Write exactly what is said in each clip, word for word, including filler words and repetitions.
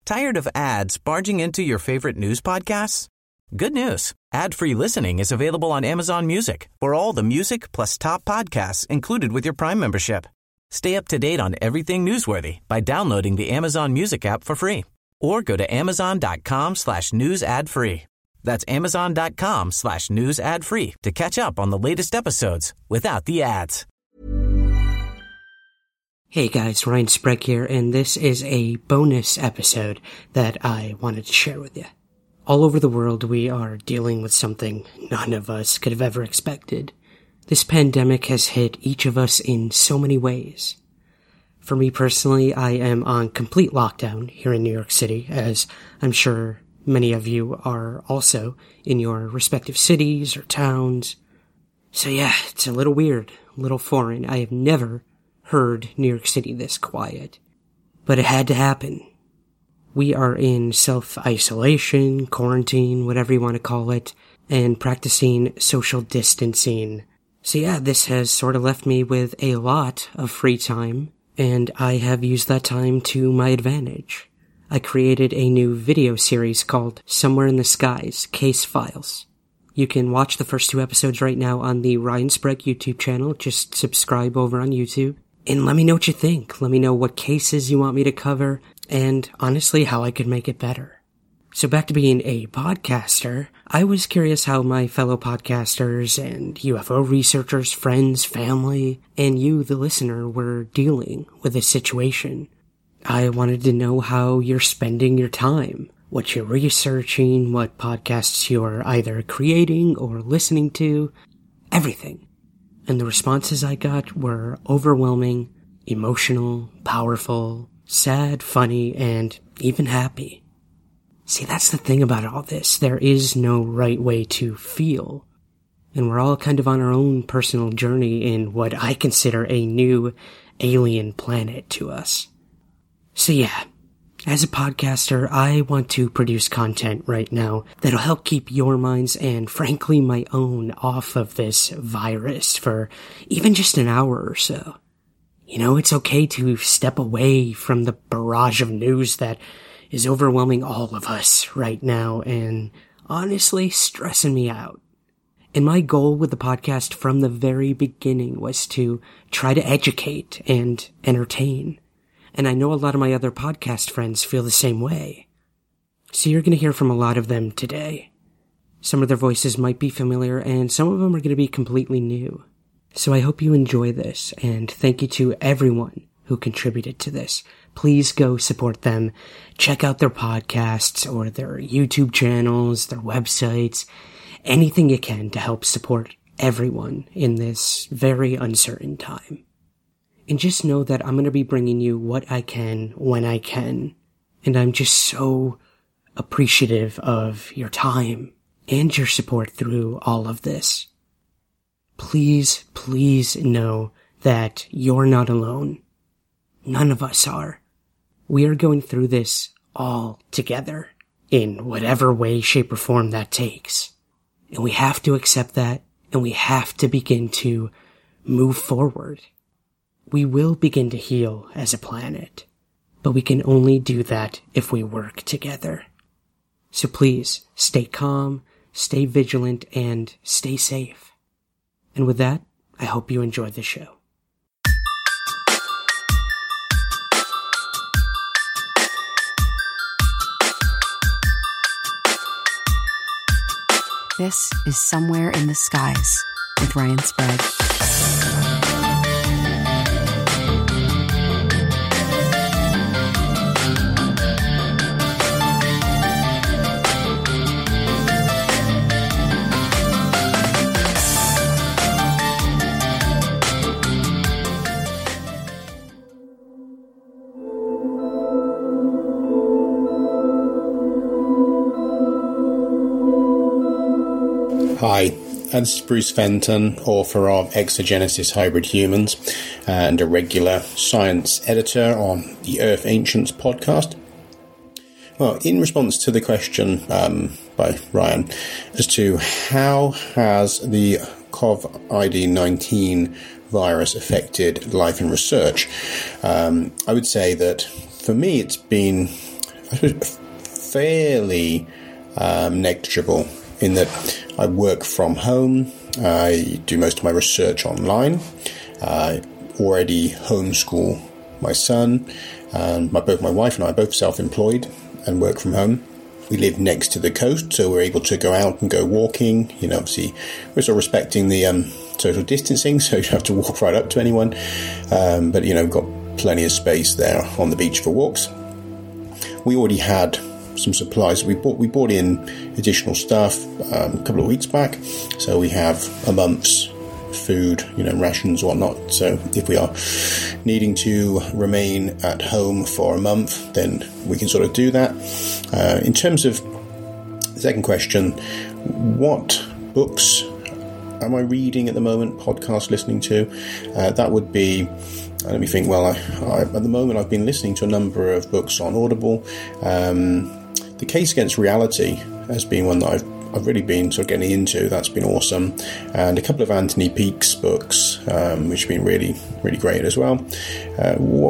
Tired of ads barging into your favorite news podcasts? Good news. Ad-free listening is available on Amazon Music for all the music plus top podcasts included with your Prime membership. Stay up to date on everything newsworthy by downloading the Amazon Music app for free or go to amazon.com slash news ad free. That's amazon.com slash news ad free to catch up on the latest episodes without the ads. Hey guys, Ryan Sprague here, and this is a bonus episode that I wanted to share with you. All over the world, we are dealing with something none of us could have ever expected. This pandemic has hit each of us in so many ways. For me personally, I am on complete lockdown here in New York City, as I'm sure many of you are also in your respective cities or towns. So yeah, it's a little weird, a little foreign. I have never heard New York City this quiet. But it had to happen. We are in self-isolation, quarantine, whatever you want to call it, and practicing social distancing. So yeah, this has sort of left me with a lot of free time, and I have used that time to my advantage. I created a new video series called Somewhere in the Skies, Case Files. You can watch the first two episodes right now on the Ryan Sprague YouTube channel. Just subscribe over on YouTube. And let me know what you think. Let me know what cases you want me to cover, and honestly, how I could make it better. So back to being a podcaster, I was curious how my fellow podcasters and U F O researchers, friends, family, and you, the listener, were dealing with this situation. I wanted to know how you're spending your time, what you're researching, what podcasts you're either creating or listening to, everything. And the responses I got were overwhelming, emotional, powerful, sad, funny, and even happy. See, that's the thing about all this. There is no right way to feel. And we're all kind of on our own personal journey in what I consider a new alien planet to us. So yeah, as a podcaster, I want to produce content right now that'll help keep your minds and frankly my own off of this virus for even just an hour or so. You know, it's okay to step away from the barrage of news that is overwhelming all of us right now and honestly stressing me out. And my goal with the podcast from the very beginning was to try to educate and entertain. And I know a lot of my other podcast friends feel the same way. So you're going to hear from a lot of them today. Some of their voices might be familiar, and some of them are going to be completely new. So I hope you enjoy this, and thank you to everyone who contributed to this. Please go support them. Check out their podcasts or their YouTube channels, their websites, anything you can to help support everyone in this very uncertain time. And just know that I'm going to be bringing you what I can when I can. And I'm just so appreciative of your time and your support through all of this. Please, please know that you're not alone. None of us are. We are going through this all together, in whatever way, shape, or form that takes. And we have to accept that, and we have to begin to move forward. We will begin to heal as a planet, but we can only do that if we work together. So please, stay calm, stay vigilant, and stay safe. And with that, I hope you enjoy the show. This is Somewhere in the Skies with Ryan Sprague. Hi, this is Bruce Fenton, author of Exogenesis Hybrid Humans uh, and a regular science editor on the Earth Ancients podcast. Well, in response to the question um, by Ryan as to how has the COVID nineteen virus affected life and research, um, I would say that for me it's been I suppose, fairly um, negligible in that I work from home. I do most of my research online. I already homeschool my son. Um, my, both my wife and I are both self-employed and work from home. We live next to the coast, so we're able to go out and go walking. You know, obviously, we're sort of respecting the um, social distancing, so you don't have to walk right up to anyone. Um, but, you know, we've got plenty of space there on the beach for walks. We already had some supplies. We bought we bought in additional stuff um, a couple of weeks back, so we have a month's food, you know, rations, whatnot. So if we are needing to remain at home for a month, then we can sort of do that. Uh, in terms of the second question, what books am I reading at the moment, podcast listening to? Uh, that would be, uh, let me think, well, I, I, at the moment I've been listening to a number of books on Audible. Um, The Case Against Reality has been one that I've I've really been sort of getting into. That's been awesome. And a couple of Anthony Peake's books, um, which have been really, really great as well. Uh,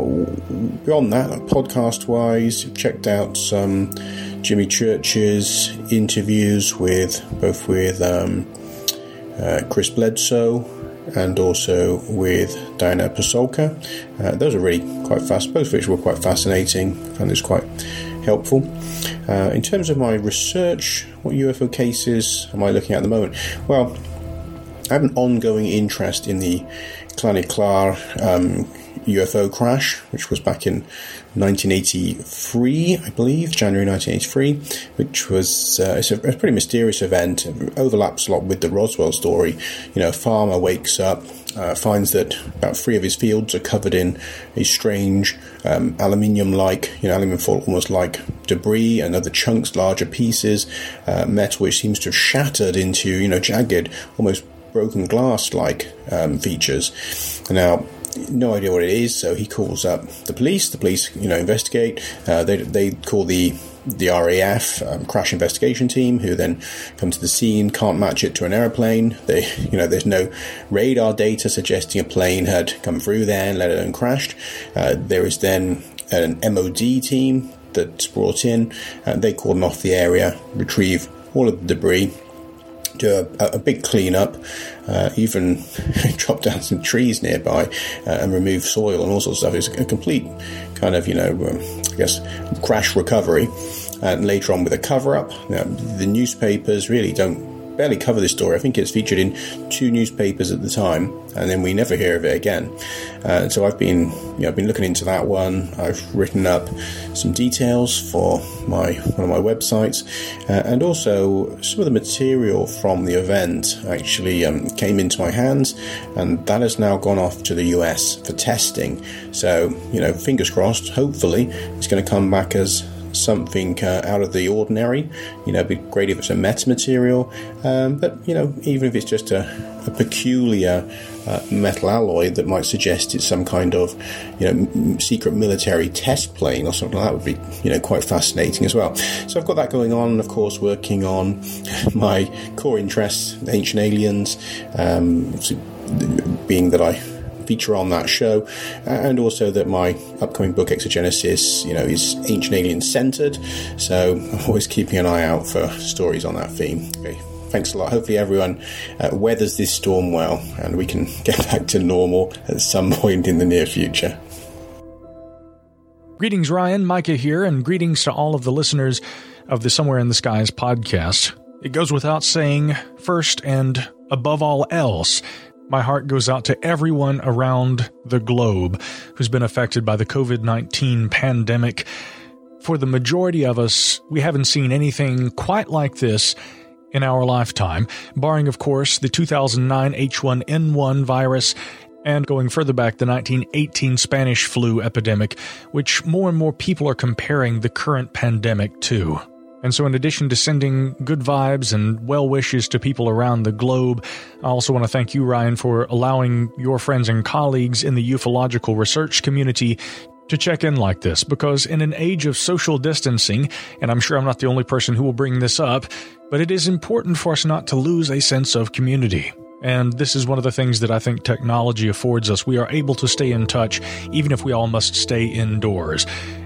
beyond that, like podcast-wise, checked out some Jimmy Church's interviews with both with um, uh, Chris Bledsoe and also with Diana Pasulka. Uh, those are really quite fast, both of which were quite fascinating. I found this quite helpful. Uh, in terms of my research, what U F O cases am I looking at at the moment? Well, I have an ongoing interest in the Klaniklar um, U F O crash, which was back in nineteen eighty-three, I believe, January nineteen eighty-three, which was uh, it's a, a pretty mysterious event. It overlaps a lot with the Roswell story. You know, a farmer wakes up, uh, finds that about three of his fields are covered in a strange um, aluminium-like, you know, aluminium foil almost like debris and other chunks, larger pieces, uh, metal which seems to have shattered into, you know, jagged, almost broken glass-like um, features. Now, no idea what it is, so he calls up the police. The police, you know, investigate. Uh, they they call the the R A F um, crash investigation team, who then come to the scene. Can't match it to an airplane. They, you know, there's no radar data suggesting a plane had come through there, let alone crashed. Uh, there is then an M O D team that's brought in. Uh, they cordon off the area, retrieve all of the debris, do a, a big clean-up, uh, even chop down some trees nearby uh, and remove soil and all sorts of stuff. It's a complete kind of, you know, um, I guess, crash recovery. And later on with a cover-up. Now, the newspapers really don't barely cover this story. I think it's featured in two newspapers at the time, and then we never hear of it again. Uh, so I've been, you know, I've been looking into that one. I've written up some details for my one of my websites, uh, and also some of the material from the event actually um, came into my hands, and that has now gone off to the U S for testing. So, you know, fingers crossed. Hopefully, it's going to come back as something uh, out of the ordinary. You know, it'd be great if it's a metamaterial, um, but, you know, even if it's just a, a peculiar uh, metal alloy that might suggest it's some kind of, you know, m- secret military test plane or something like that would be, you know, quite fascinating as well. So I've got that going on, and of course working on my core interests, ancient aliens, um, being that I feature on that show, and also that my upcoming book Exogenesis, you know, is ancient alien centered, so I'm always keeping an eye out for stories on that theme. Okay, thanks a lot. Hopefully everyone uh, weathers this storm well, and we can get back to normal at some point in the near future. Greetings, Ryan. Micah here, and greetings to all of the listeners of the Somewhere in the Skies podcast. It goes without saying, first and above all else, my heart goes out to everyone around the globe who's been affected by the covid nineteen pandemic. For the majority of us, we haven't seen anything quite like this in our lifetime, barring, of course, the two thousand nine H one N one virus and, going further back, the nineteen eighteen Spanish flu epidemic, which more and more people are comparing the current pandemic to. And so in addition to sending good vibes and well wishes to people around the globe, I also want to thank you, Ryan, for allowing your friends and colleagues in the ufological research community to check in like this, because in an age of social distancing, and I'm sure I'm not the only person who will bring this up, but it is important for us not to lose a sense of community. And this is one of the things that I think technology affords us. We are able to stay in touch, even if we all must stay indoors.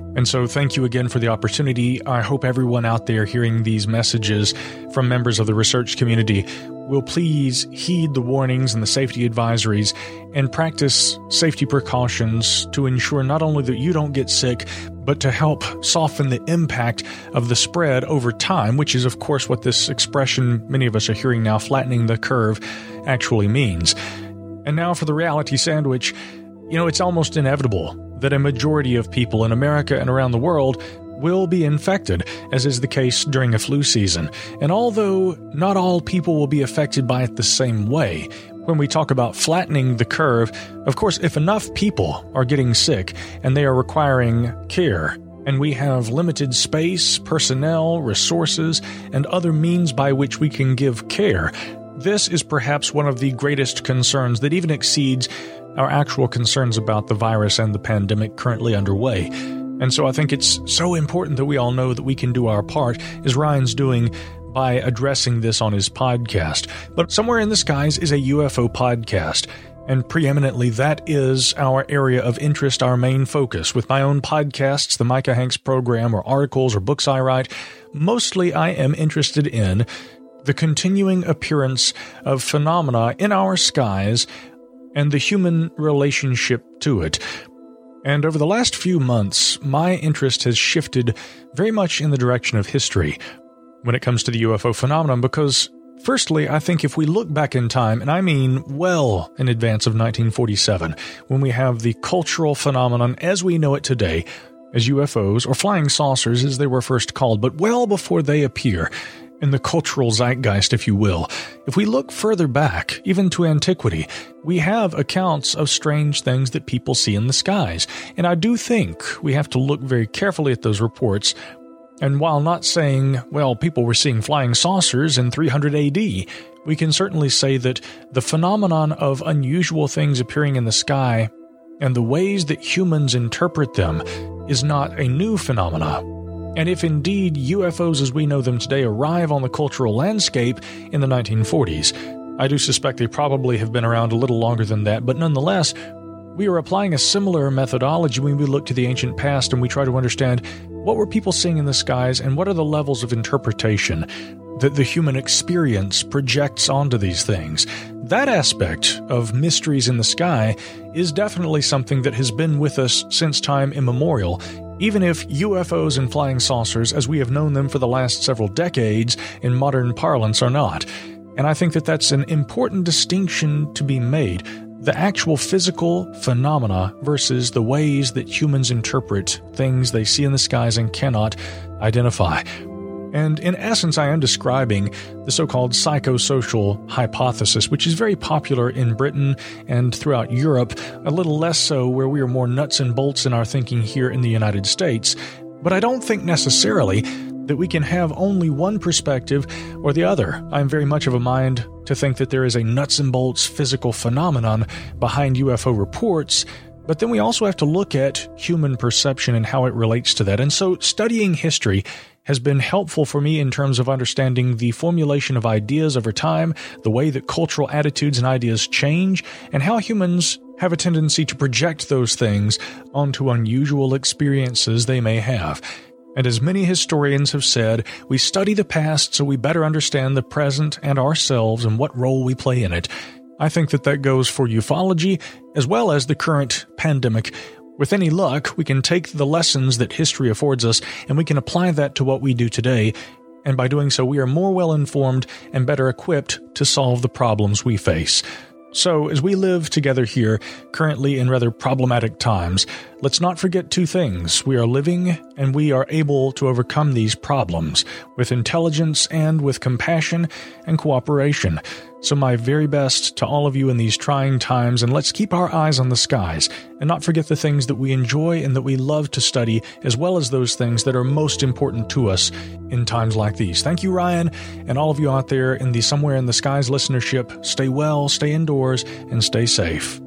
And so thank you again for the opportunity. I hope everyone out there hearing these messages from members of the research community will please heed the warnings and the safety advisories and practice safety precautions to ensure not only that you don't get sick, but to help soften the impact of the spread over time, which is, of course, what this expression many of us are hearing now, flattening the curve, actually means. And now for the reality sandwich. You know, it's almost inevitable that a majority of people in America and around the world will be infected, as is the case during a flu season. And although not all people will be affected by it the same way, when we talk about flattening the curve, of course, if enough people are getting sick and they are requiring care, and we have limited space, personnel, resources, and other means by which we can give care, this is perhaps one of the greatest concerns that even exceeds our actual concerns about the virus and the pandemic currently underway. And so I think it's so important that we all know that we can do our part, as Ryan's doing by addressing this on his podcast. But Somewhere in the Skies is a U F O podcast, and preeminently that is our area of interest, our main focus. With my own podcasts, the Micah Hanks Program, or articles or books I write, mostly I am interested in the continuing appearance of phenomena in our skies and the human relationship to it. And over the last few months, my interest has shifted very much in the direction of history when it comes to the U F O phenomenon, because firstly, I think if we look back in time, and I mean well in advance of nineteen forty-seven, when we have the cultural phenomenon as we know it today, as U F Os, or flying saucers as they were first called, but well before they appear in the cultural zeitgeist, if you will. If we look further back, even to antiquity, we have accounts of strange things that people see in the skies. And I do think we have to look very carefully at those reports. And while not saying, well, people were seeing flying saucers in three hundred A D, we can certainly say that the phenomenon of unusual things appearing in the sky and the ways that humans interpret them is not a new phenomenon. And if indeed U F Os as we know them today arrive on the cultural landscape in the nineteen forties, I do suspect they probably have been around a little longer than that, but nonetheless, we are applying a similar methodology when we look to the ancient past and we try to understand what were people seeing in the skies and what are the levels of interpretation that the human experience projects onto these things. That aspect of mysteries in the sky is definitely something that has been with us since time immemorial, even if U F Os and flying saucers, as we have known them for the last several decades in modern parlance, are not. And I think that that's an important distinction to be made. The actual physical phenomena versus the ways that humans interpret things they see in the skies and cannot identify. And in essence, I am describing the so-called psychosocial hypothesis, which is very popular in Britain and throughout Europe, a little less so where we are more nuts and bolts in our thinking here in the United States. But I don't think necessarily that we can have only one perspective or the other. I'm very much of a mind to think that there is a nuts and bolts physical phenomenon behind U F O reports, but then we also have to look at human perception and how it relates to that. And so studying history has been helpful for me in terms of understanding the formulation of ideas over time, the way that cultural attitudes and ideas change, and how humans have a tendency to project those things onto unusual experiences they may have. And as many historians have said, we study the past so we better understand the present and ourselves and what role we play in it. I think that that goes for ufology as well as the current pandemic. With any luck, we can take the lessons that history affords us and we can apply that to what we do today. And by doing so, we are more well-informed and better equipped to solve the problems we face. So, as we live together here, currently in rather problematic times, let's not forget two things. We are living, and we are able to overcome these problems with intelligence and with compassion and cooperation. So my very best to all of you in these trying times, and let's keep our eyes on the skies and not forget the things that we enjoy and that we love to study, as well as those things that are most important to us in times like these. Thank you, Ryan, and all of you out there in the Somewhere in the Skies listenership. Stay well, stay indoors, and stay safe.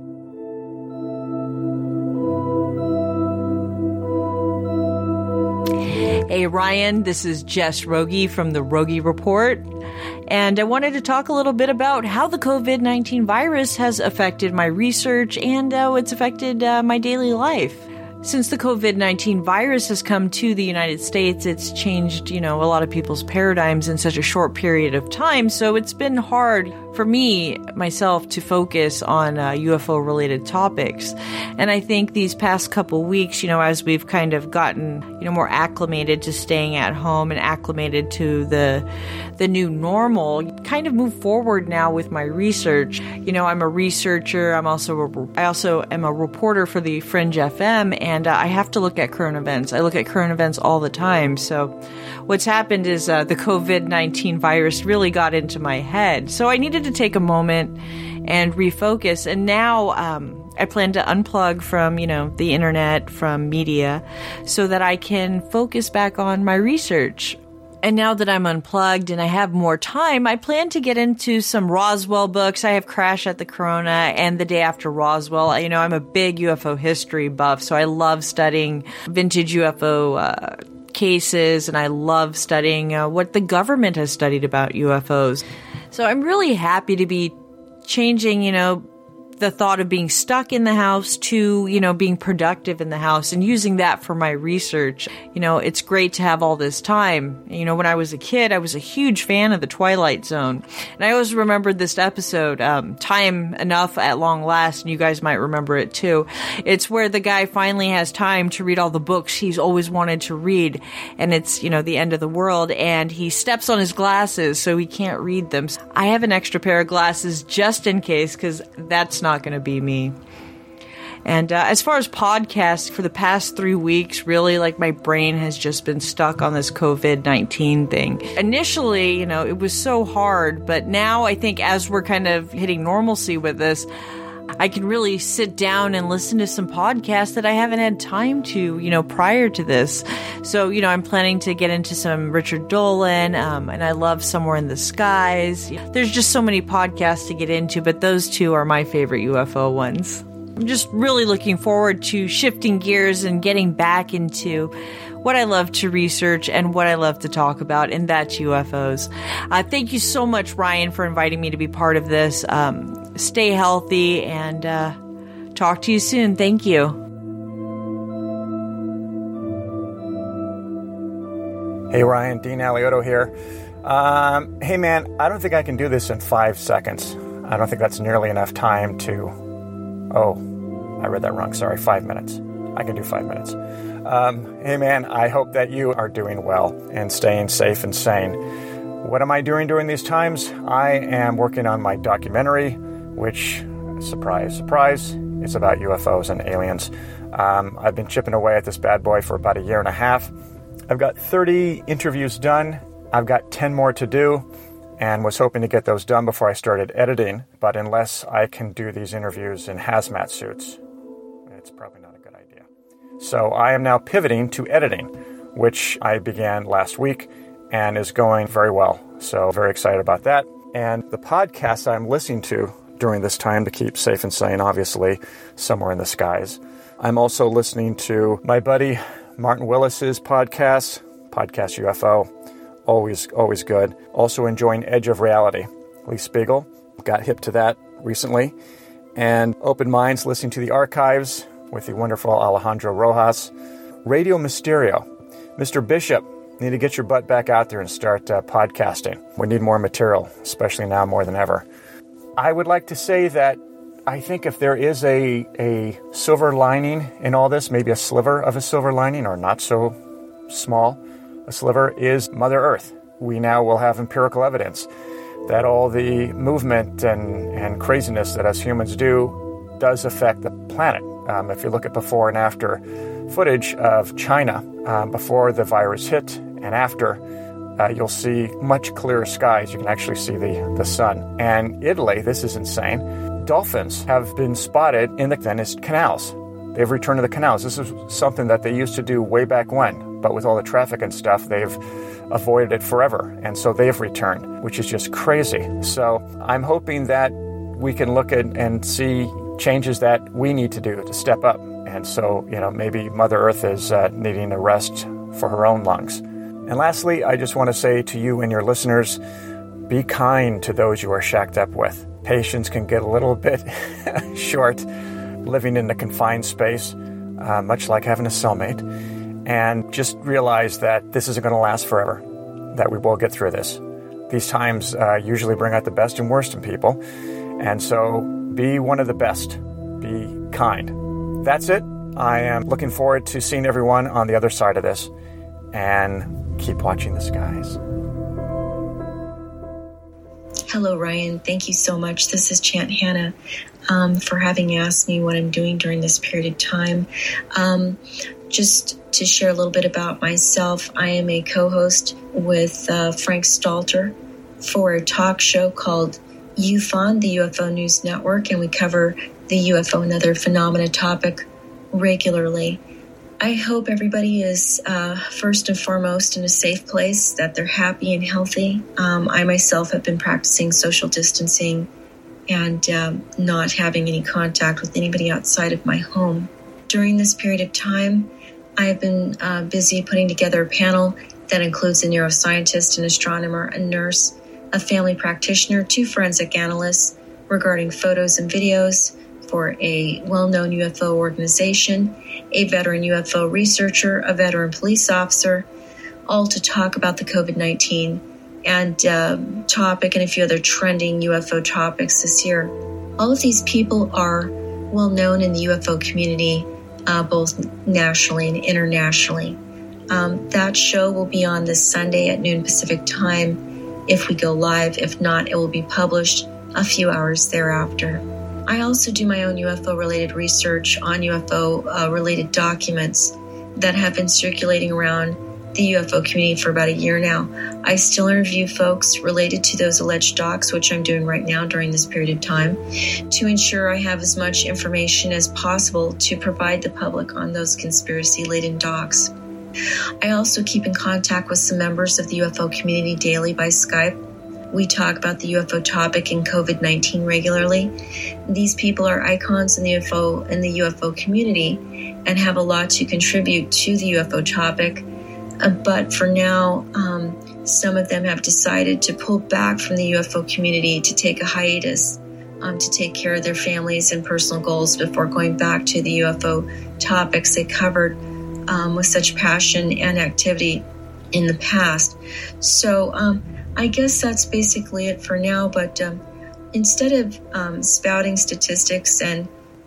Hey, Ryan, this is Jess Rogie from the Rogie Report. And I wanted to talk a little bit about how the covid nineteen virus has affected my research and how it's affected uh, my daily life. Since the COVID nineteen virus has come to the United States, it's changed, you know, a lot of people's paradigms in such a short period of time. So it's been hard for me, myself, to focus on uh, U F O-related topics. And I think these past couple weeks, you know, as we've kind of gotten, you know, more acclimated to staying at home and acclimated to the the new normal, kind of move forward now with my research. You know, I'm a researcher. I'm also a, I also am a reporter for the Fringe F M, and uh, I have to look at current events. I look at current events all the time. So what's happened is uh, the COVID nineteen virus really got into my head. So I needed to take a moment and refocus. And now um, I plan to unplug from, you know, the internet, from media, so that I can focus back on my research. And now that I'm unplugged and I have more time, I plan to get into some Roswell books. I have Crash at the Corona and The Day After Roswell. You know, I'm a big U F O history buff, so I love studying vintage U F O uh, cases, and I love studying uh, what the government has studied about U F Os. So I'm really happy to be changing, you know, the thought of being stuck in the house to, you know, being productive in the house and using that for my research. You know, it's great to have all this time. You know, when I was a kid, I was a huge fan of The Twilight Zone. And I always remembered this episode, um, Time Enough at Long Last, and you guys might remember it too. It's where the guy finally has time to read all the books he's always wanted to read. And it's, you know, the end of the world, and he steps on his glasses so he can't read them. I have an extra pair of glasses just in case, because that's not going to be me. And uh, as far as podcasts, for the past three weeks, really, like, my brain has just been stuck on this COVID nineteen thing. Initially, you know, it was so hard, but now I think as we're kind of hitting normalcy with this, I can really sit down and listen to some podcasts that I haven't had time to, you know, prior to this. So, you know, I'm planning to get into some Richard Dolan, um, and I love Somewhere in the Skies. There's just so many podcasts to get into, but those two are my favorite U F O ones. I'm just really looking forward to shifting gears and getting back into what I love to research and what I love to talk about, and that's U F Os. Uh, thank you so much, Ryan, for inviting me to be part of this. Um, stay healthy, and uh, talk to you soon. Thank you. Hey, Ryan, Dean Aliotto here. Um, hey, man, I don't think I can do this in five seconds. I don't think that's nearly enough time to... Oh, I read that wrong. Sorry, five minutes. I can do five minutes. Um, hey, man, I hope that you are doing well and staying safe and sane. What am I doing during these times? I am working on my documentary, which, surprise, surprise, is about U F Os and aliens. Um, I've been chipping away at this bad boy for about a year and a half. I've got thirty interviews done. I've got ten more to do, and was hoping to get those done before I started editing. But unless I can do these interviews in hazmat suits, it's probably not a good idea. So I am now pivoting to editing, which I began last week and is going very well. So very excited about that. And the podcasts I'm listening to during this time to keep safe and sane, obviously, Somewhere in the Skies. I'm also listening to my buddy Martin Willis's podcast, Podcast U F O. Always, always good. Also enjoying Edge of Reality. Lee Spiegel. Got hip to that recently. And Open Minds, listening to the archives with the wonderful Alejandro Rojas. Radio Mysterio. Mister Bishop, need to get your butt back out there and start uh, podcasting. We need more material, especially now more than ever. I would like to say that I think if there is a, a silver lining in all this, maybe a sliver of a silver lining, or not so small, a sliver, is Mother Earth. We now will have empirical evidence that all the movement and, and craziness that us humans do does affect the planet. Um, if you look at before and after footage of China, um, before the virus hit and after, uh, you'll see much clearer skies. You can actually see the, the sun. And Italy, this is insane, dolphins have been spotted in the Venice canals. They've returned to the canals. This is something that they used to do way back when, but with all the traffic and stuff, they've avoided it forever. And so they've returned, which is just crazy. So I'm hoping that we can look at and see changes that we need to do to step up. And so, you know, maybe Mother Earth is uh, needing a rest for her own lungs. And lastly, I just want to say to you and your listeners, be kind to those you are shacked up with. Patience can get a little bit short living in the confined space. uh, much like having a cellmate, and just realize that this isn't going to last forever, that we will get through this. These times uh, usually bring out the best and worst in people, and so be one of the best. Be kind. That's it. I am looking forward to seeing everyone on the other side of this, and keep watching the skies. Hello, Ryan. Thank you so much. This is Chant Hannah um, for having asked me what I'm doing during this period of time. Um, just to share a little bit about myself, I am a co-host with uh, Frank Stalter for a talk show called U F O N, the U F O News Network, and we cover the U F O and other phenomena topic regularly. I hope everybody is uh, first and foremost in a safe place, that they're happy and healthy. Um, I myself have been practicing social distancing and um, not having any contact with anybody outside of my home. During this period of time, I have been uh, busy putting together a panel that includes a neuroscientist, an astronomer, a nurse, a family practitioner, two forensic analysts regarding photos and videos for a well-known U F O organization, a veteran U F O researcher, a veteran police officer, all to talk about the covid nineteen and um, topic and a few other trending U F O topics this year. All of these people are well known in the U F O community, uh, both nationally and internationally. Um, that show will be on this Sunday at noon Pacific time if we go live. If not, it will be published a few hours thereafter. I also do my own U F O-related research on U F O-related uh, documents that have been circulating around the U F O community for about a year now. I still interview folks related to those alleged docs, which I'm doing right now during this period of time, to ensure I have as much information as possible to provide the public on those conspiracy-laden docs. I also keep in contact with some members of the U F O community daily by Skype. We talk about the U F O topic and covid nineteen regularly. These people are icons in the U F O in the U F O community and have a lot to contribute to the U F O topic. Uh, but for now, um, some of them have decided to pull back from the U F O community to take a hiatus, um, to take care of their families and personal goals before going back to the U F O topics they covered um, with such passion and activity in the past. So, um, I guess that's basically it for now, but um, instead of um, spouting statistics and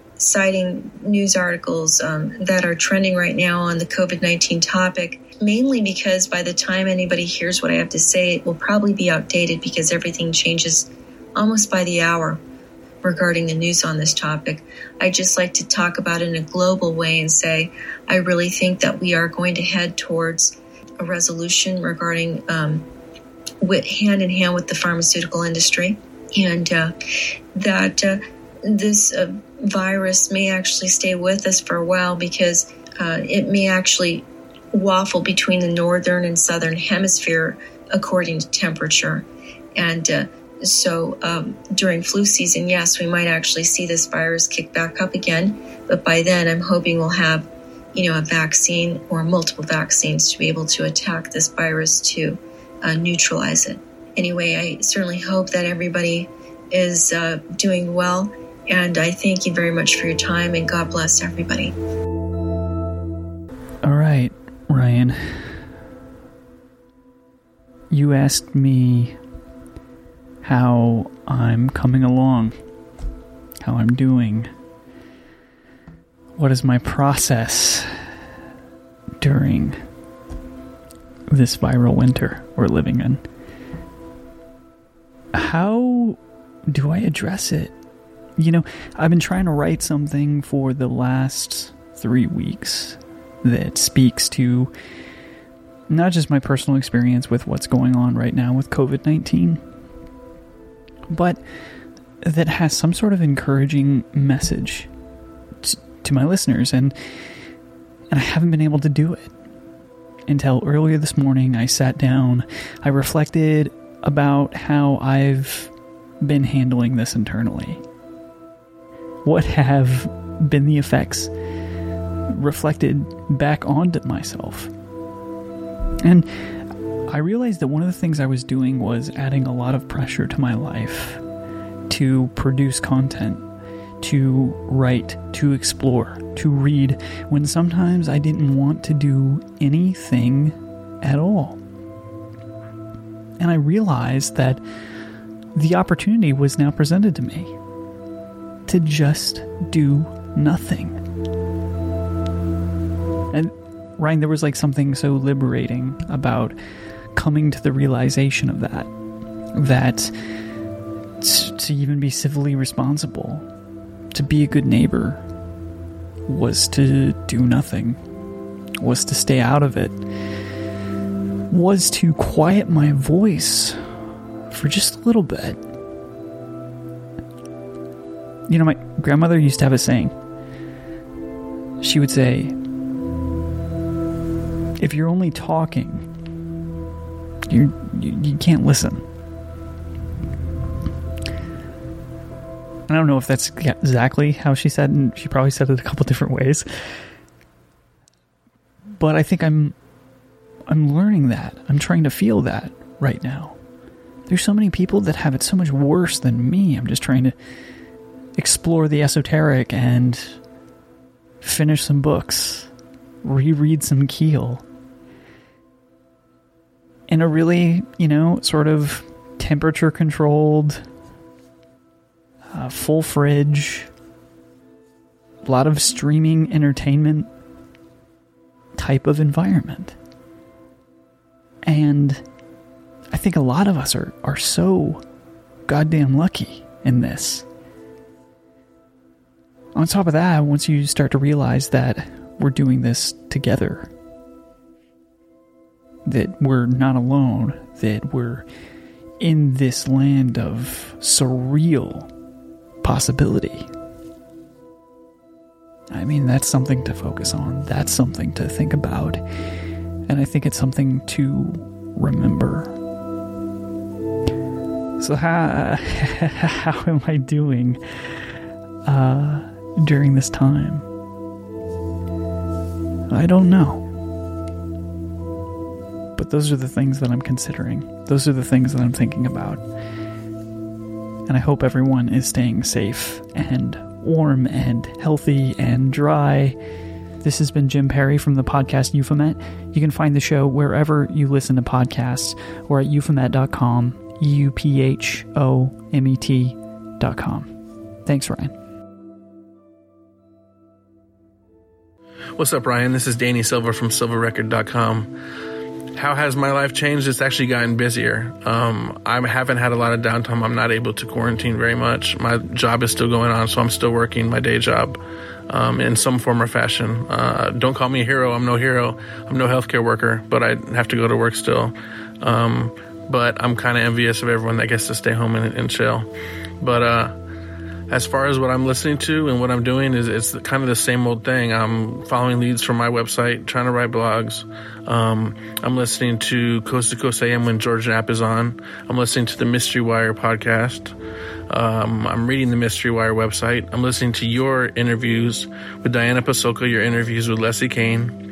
citing news articles um, that are trending right now on the covid nineteen topic, mainly because by the time anybody hears what I have to say, it will probably be outdated because everything changes almost by the hour regarding the news on this topic. I just like to talk about it in a global way and say, I really think that we are going to head towards a resolution regarding um, with hand in hand with the pharmaceutical industry, and uh, that uh, this uh, virus may actually stay with us for a while because uh, it may actually waffle between the northern and southern hemisphere according to temperature. And uh, so um, during flu season, yes, we might actually see this virus kick back up again, but by then I'm hoping we'll have, you know, a vaccine or multiple vaccines to be able to attack this virus to Uh, neutralize it. Anyway, I certainly hope that everybody is uh, doing well, and I thank you very much for your time, and God bless everybody. All right, Ryan. You asked me how I'm coming along, how I'm doing, what is my process during this viral winter we're living in. How do I address it? You know, I've been trying to write something for the last three weeks that speaks to not just my personal experience with what's going on right now with covid nineteen, but that has some sort of encouraging message t- to my listeners, and and I haven't been able to do it. Until earlier this morning, I sat down, I reflected about how I've been handling this internally. What have been the effects reflected back onto myself? And I realized that one of the things I was doing was adding a lot of pressure to my life to produce content, to write, to explore, to read, when sometimes I didn't want to do anything at all. And I realized that the opportunity was now presented to me to just do nothing. And Ryan, there was like something so liberating about coming to the realization of that, that t- to even be civilly responsible, to be a good neighbor, was to do nothing, was to stay out of it, was to quiet my voice for just a little bit. You know, my grandmother used to have a saying. She would say, if you're only talking, you you, you can't listen. I don't know if that's exactly how she said it, and she probably said it a couple different ways. But I think I'm I'm learning that. I'm trying to feel that right now. There's so many people that have it so much worse than me. I'm just trying to explore the esoteric and finish some books, reread some Keel, in a really, you know, sort of temperature-controlled, uh, full fridge, a lot of streaming entertainment type of environment. And I think a lot of us are, are so goddamn lucky in this. On top of that, once you start to realize that we're doing this together, that we're not alone, that we're in this land of surreal possibility, I mean, that's something to focus on. That's something to think about. And I think it's something to remember. So how, how am I doing uh, during this time? I don't know. But those are the things that I'm considering. Those are the things that I'm thinking about. And I hope everyone is staying safe and warm and healthy and dry. This has been Jim Perry from the podcast Euphomet. You can find the show wherever you listen to podcasts or at euphomet dot com, U P H O M E T dot com. Thanks, Ryan. What's up, Ryan? This is Danny Silva from silver record dot com. How has my life changed? It's actually gotten busier. Um, I haven't had a lot of downtime. I'm not able to quarantine very much. My job is still going on, so I'm still working my day job um, in some form or fashion. Uh, don't call me a hero. I'm no hero. I'm no healthcare worker, but I have to go to work still. Um, but I'm kind of envious of everyone that gets to stay home and, and chill. But uh, as far as what I'm listening to and what I'm doing, is it's kind of the same old thing. I'm following leads from my website, trying to write blogs. Um, I'm listening to Coast to Coast A M when George Knapp is on. I'm listening to the Mystery Wire podcast. Um, I'm reading the Mystery Wire website. I'm listening to your interviews with Diana Pasulka, your interviews with Leslie Kane.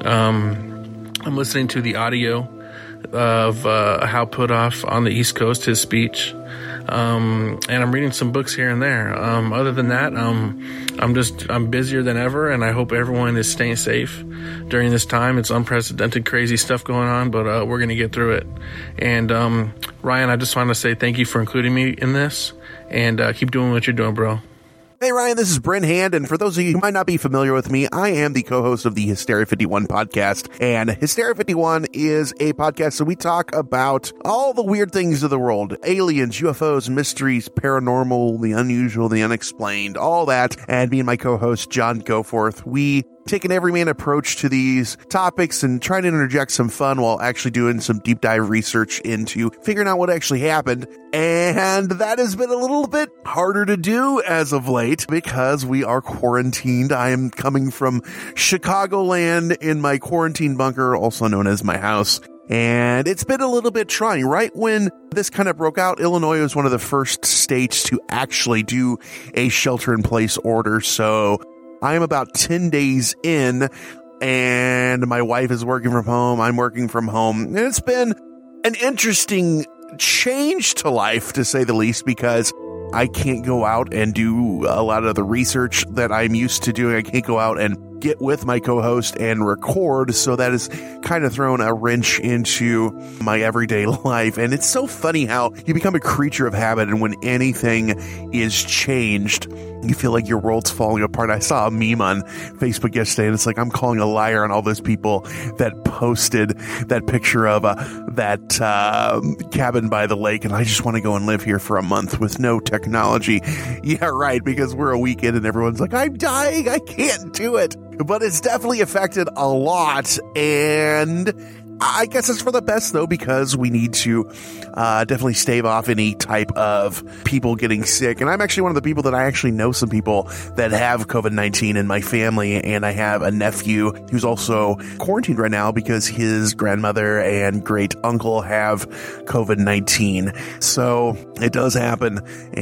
Um, I'm listening to the audio of uh, Hal Puthoff on the East Coast, his speech. Um, and I'm reading some books here and there. Um, other than that, um, I'm just, I'm busier than ever, and I hope everyone is staying safe during this time. It's unprecedented, crazy stuff going on, but, uh, we're going to get through it. And, um, Ryan, I just want to say thank you for including me in this, and, uh, keep doing what you're doing, bro. Hey, Ryan, this is Bryn Hand, and for those of you who might not be familiar with me, I am the co-host of the Hysteria fifty-one podcast, and Hysteria fifty-one is a podcast so we talk about all the weird things of the world, aliens, U F Os, mysteries, paranormal, the unusual, the unexplained, all that, and me and my co-host, John Goforth, we take an everyman approach to these topics and try to interject some fun while actually doing some deep dive research into figuring out what actually happened. And that has been a little bit harder to do as of late because we are quarantined. I am coming from Chicagoland in my quarantine bunker, also known as my house. And it's been a little bit trying. Right when this kind of broke out, Illinois was one of the first states to actually do a shelter-in-place order. So I am about ten days in, and my wife is working from home. I'm working from home. And it's been an interesting change to life, to say the least, because I can't go out and do a lot of the research that I'm used to doing. I can't go out and get with my co-host and record, so that has kind of thrown a wrench into my everyday life. And it's so funny how you become a creature of habit, and when anything is changed, you feel like your world's falling apart. I saw a meme on Facebook yesterday, and it's like I'm calling a liar on all those people that posted that picture of uh, that uh, cabin by the lake, and I just want to go and live here for a month with no technology. Yeah, right, because we're a weekend and everyone's like, I'm dying, I can't do it. But it's definitely affected a lot, and I guess it's for the best, though, because we need to uh, definitely stave off any type of people getting sick. And I'm actually one of the people that I actually know some people that have COVID nineteen in my family, and I have a nephew who's also quarantined right now because his grandmother and great uncle have COVID nineteen. So it does happen,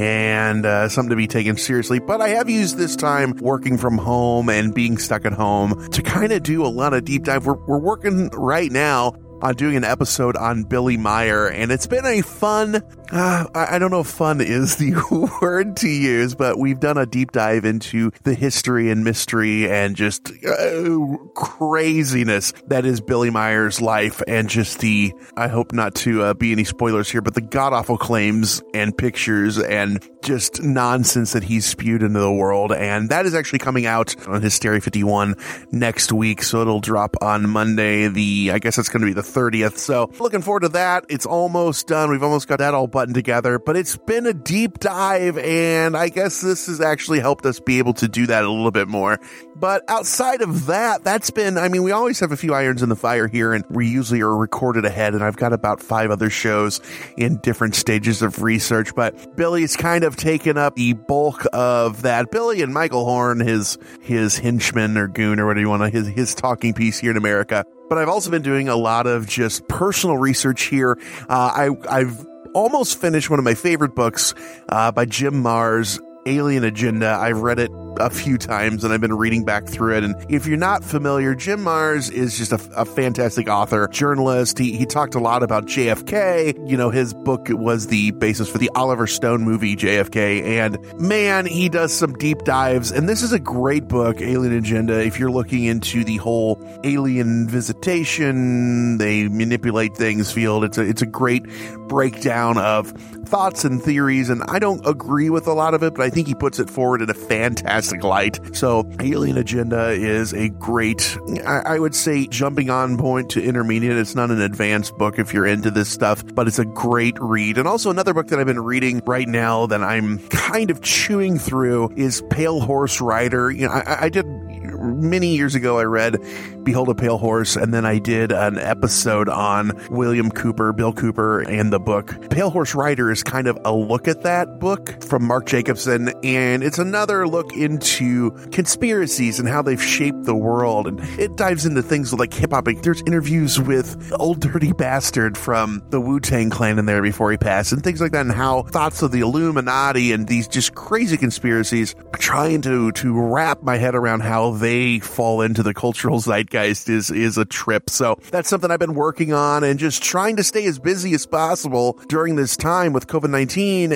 and uh, something to be taken seriously. But I have used this time working from home and being stuck at home to kind of do a lot of deep dive. We're, we're working right now on doing an episode on Billy Meier, and it's been a fun, uh, I, I don't know if fun is the word to use, but we've done a deep dive into the history and mystery and just uh, craziness that is Billy Meier's life, and just the, I hope not to uh, be any spoilers here, but the god-awful claims and pictures and just nonsense that he's spewed into the world. And that is actually coming out on Hysteria fifty-one next week, so it'll drop on Monday, the, I guess it's going to be the thirtieth. So looking forward to that. It's almost done. We've almost got that all buttoned together, but it's been a deep dive, and I guess this has actually helped us be able to do that a little bit more. But outside of that, that's been, I mean, we always have a few irons in the fire here, and we usually are recorded ahead, and I've got about five other shows in different stages of research, but Billy's kind of taken up the bulk of that. Billy and Michael Horn, his his henchman or goon or whatever you want to, his, his talking piece here in America. But I've also been doing a lot of just personal research here. Uh, I, I've almost finished one of my favorite books uh, by Jim Marrs, Alien Agenda. I've read it a few times, and I've been reading back through it. And if you're not familiar, Jim Marrs is just a, a fantastic author, journalist. He he talked a lot about J F K. You know, his book was the basis for the Oliver Stone movie, J F K. And man, he does some deep dives. And this is a great book, Alien Agenda, if you're looking into the whole alien visitation, they manipulate things field. It's a, it's a great breakdown of thoughts and theories. And I don't agree with a lot of it, but I think he puts it forward in a fantastic light. So Alien Agenda is a great, I, I would say, jumping on point to intermediate. It's not an advanced book if you're into this stuff, but it's a great read. And also another book that I've been reading right now that I'm kind of chewing through is Pale Horse Rider. You know, I, I did many years ago, I read Behold a Pale Horse, and then I did an episode on William Cooper, Bill Cooper, and the book. Pale Horse Rider is kind of a look at that book from Mark Jacobson, and it's another look into conspiracies and how they've shaped the world. And it dives into things like hip-hop. There's interviews with Old Dirty Bastard from the Wu-Tang Clan in there before he passed, and things like that, and how thoughts of the Illuminati and these just crazy conspiracies, trying to, to wrap my head around how they fall into the cultural zeitgeist is, is a trip. So that's something I've been working on, and just trying to stay as busy as possible during this time with COVID nineteen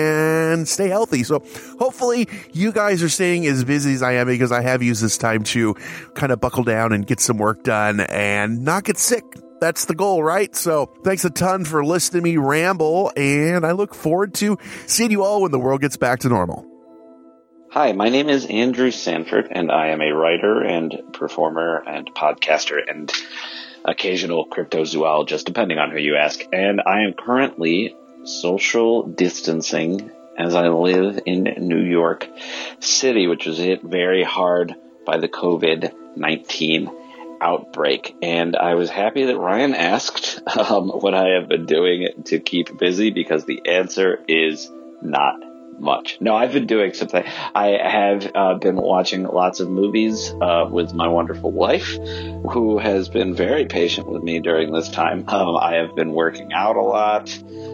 and stay healthy. So hopefully you guys are staying as busy as I am, because I have used this time to kind of buckle down and get some work done and not get sick. That's the goal, right? So thanks a ton for listening to me ramble, and I look forward to seeing you all when the world gets back to normal. Hi, my name is Andrew Sanford, and I am a writer and performer and podcaster and occasional cryptozoologist, depending on who you ask. And I am currently social distancing as I live in New York City, which was hit very hard by the COVID nineteen outbreak. And I was happy that Ryan asked um, what I have been doing to keep busy, because the answer is not much. No, I've been doing something. I have uh, been watching lots of movies uh, with my wonderful wife, who has been very patient with me during this time. Um, I have been working out a lot,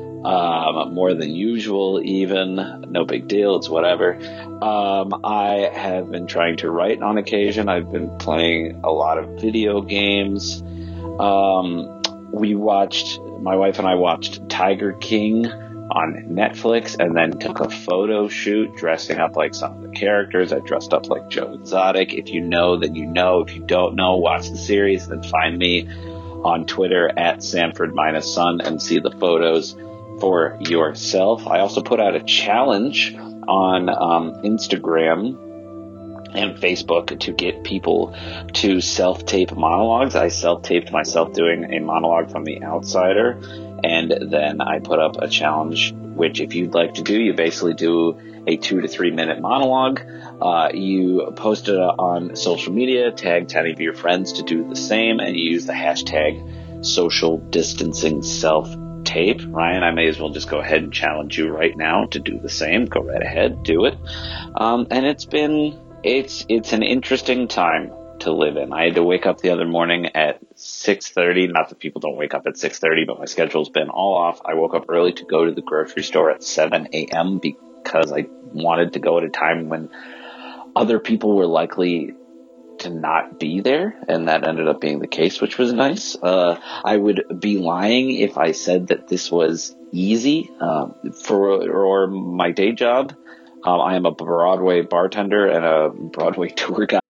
um, more than usual even. No big deal. It's whatever. Um, I have been trying to write on occasion. I've been playing a lot of video games. Um, we watched, my wife and I watched Tiger King on Netflix, and then took a photo shoot dressing up like some of the characters. I dressed up like Joe Exotic. If you know, then you know. If you don't know, watch the series, then find me on Twitter at Sanford minus Sun and see the photos for yourself. I also put out a challenge on um, Instagram and Facebook to get people to self-tape monologues. I self-taped myself doing a monologue from The Outsider, and then I put up a challenge, which if you'd like to do, you basically do a two to three minute monologue. Uh, you post it on social media, tag ten of your friends to do the same, and you use the hashtag social distancing self-tape. Ryan, I may as well just go ahead and challenge you right now to do the same. Go right ahead, do it. Um, and it's been, it's, it's an interesting time to live in. I had to wake up the other morning at six thirty. Not that people don't wake up at six thirty, but my schedule's been all off. I woke up early to go to the grocery store at seven a.m. because I wanted to go at a time when other people were likely to not be there, and that ended up being the case, which was nice. Uh, I would be lying if I said that this was easy. Um, for or my day job, um, I am a Broadway bartender and a Broadway tour guide.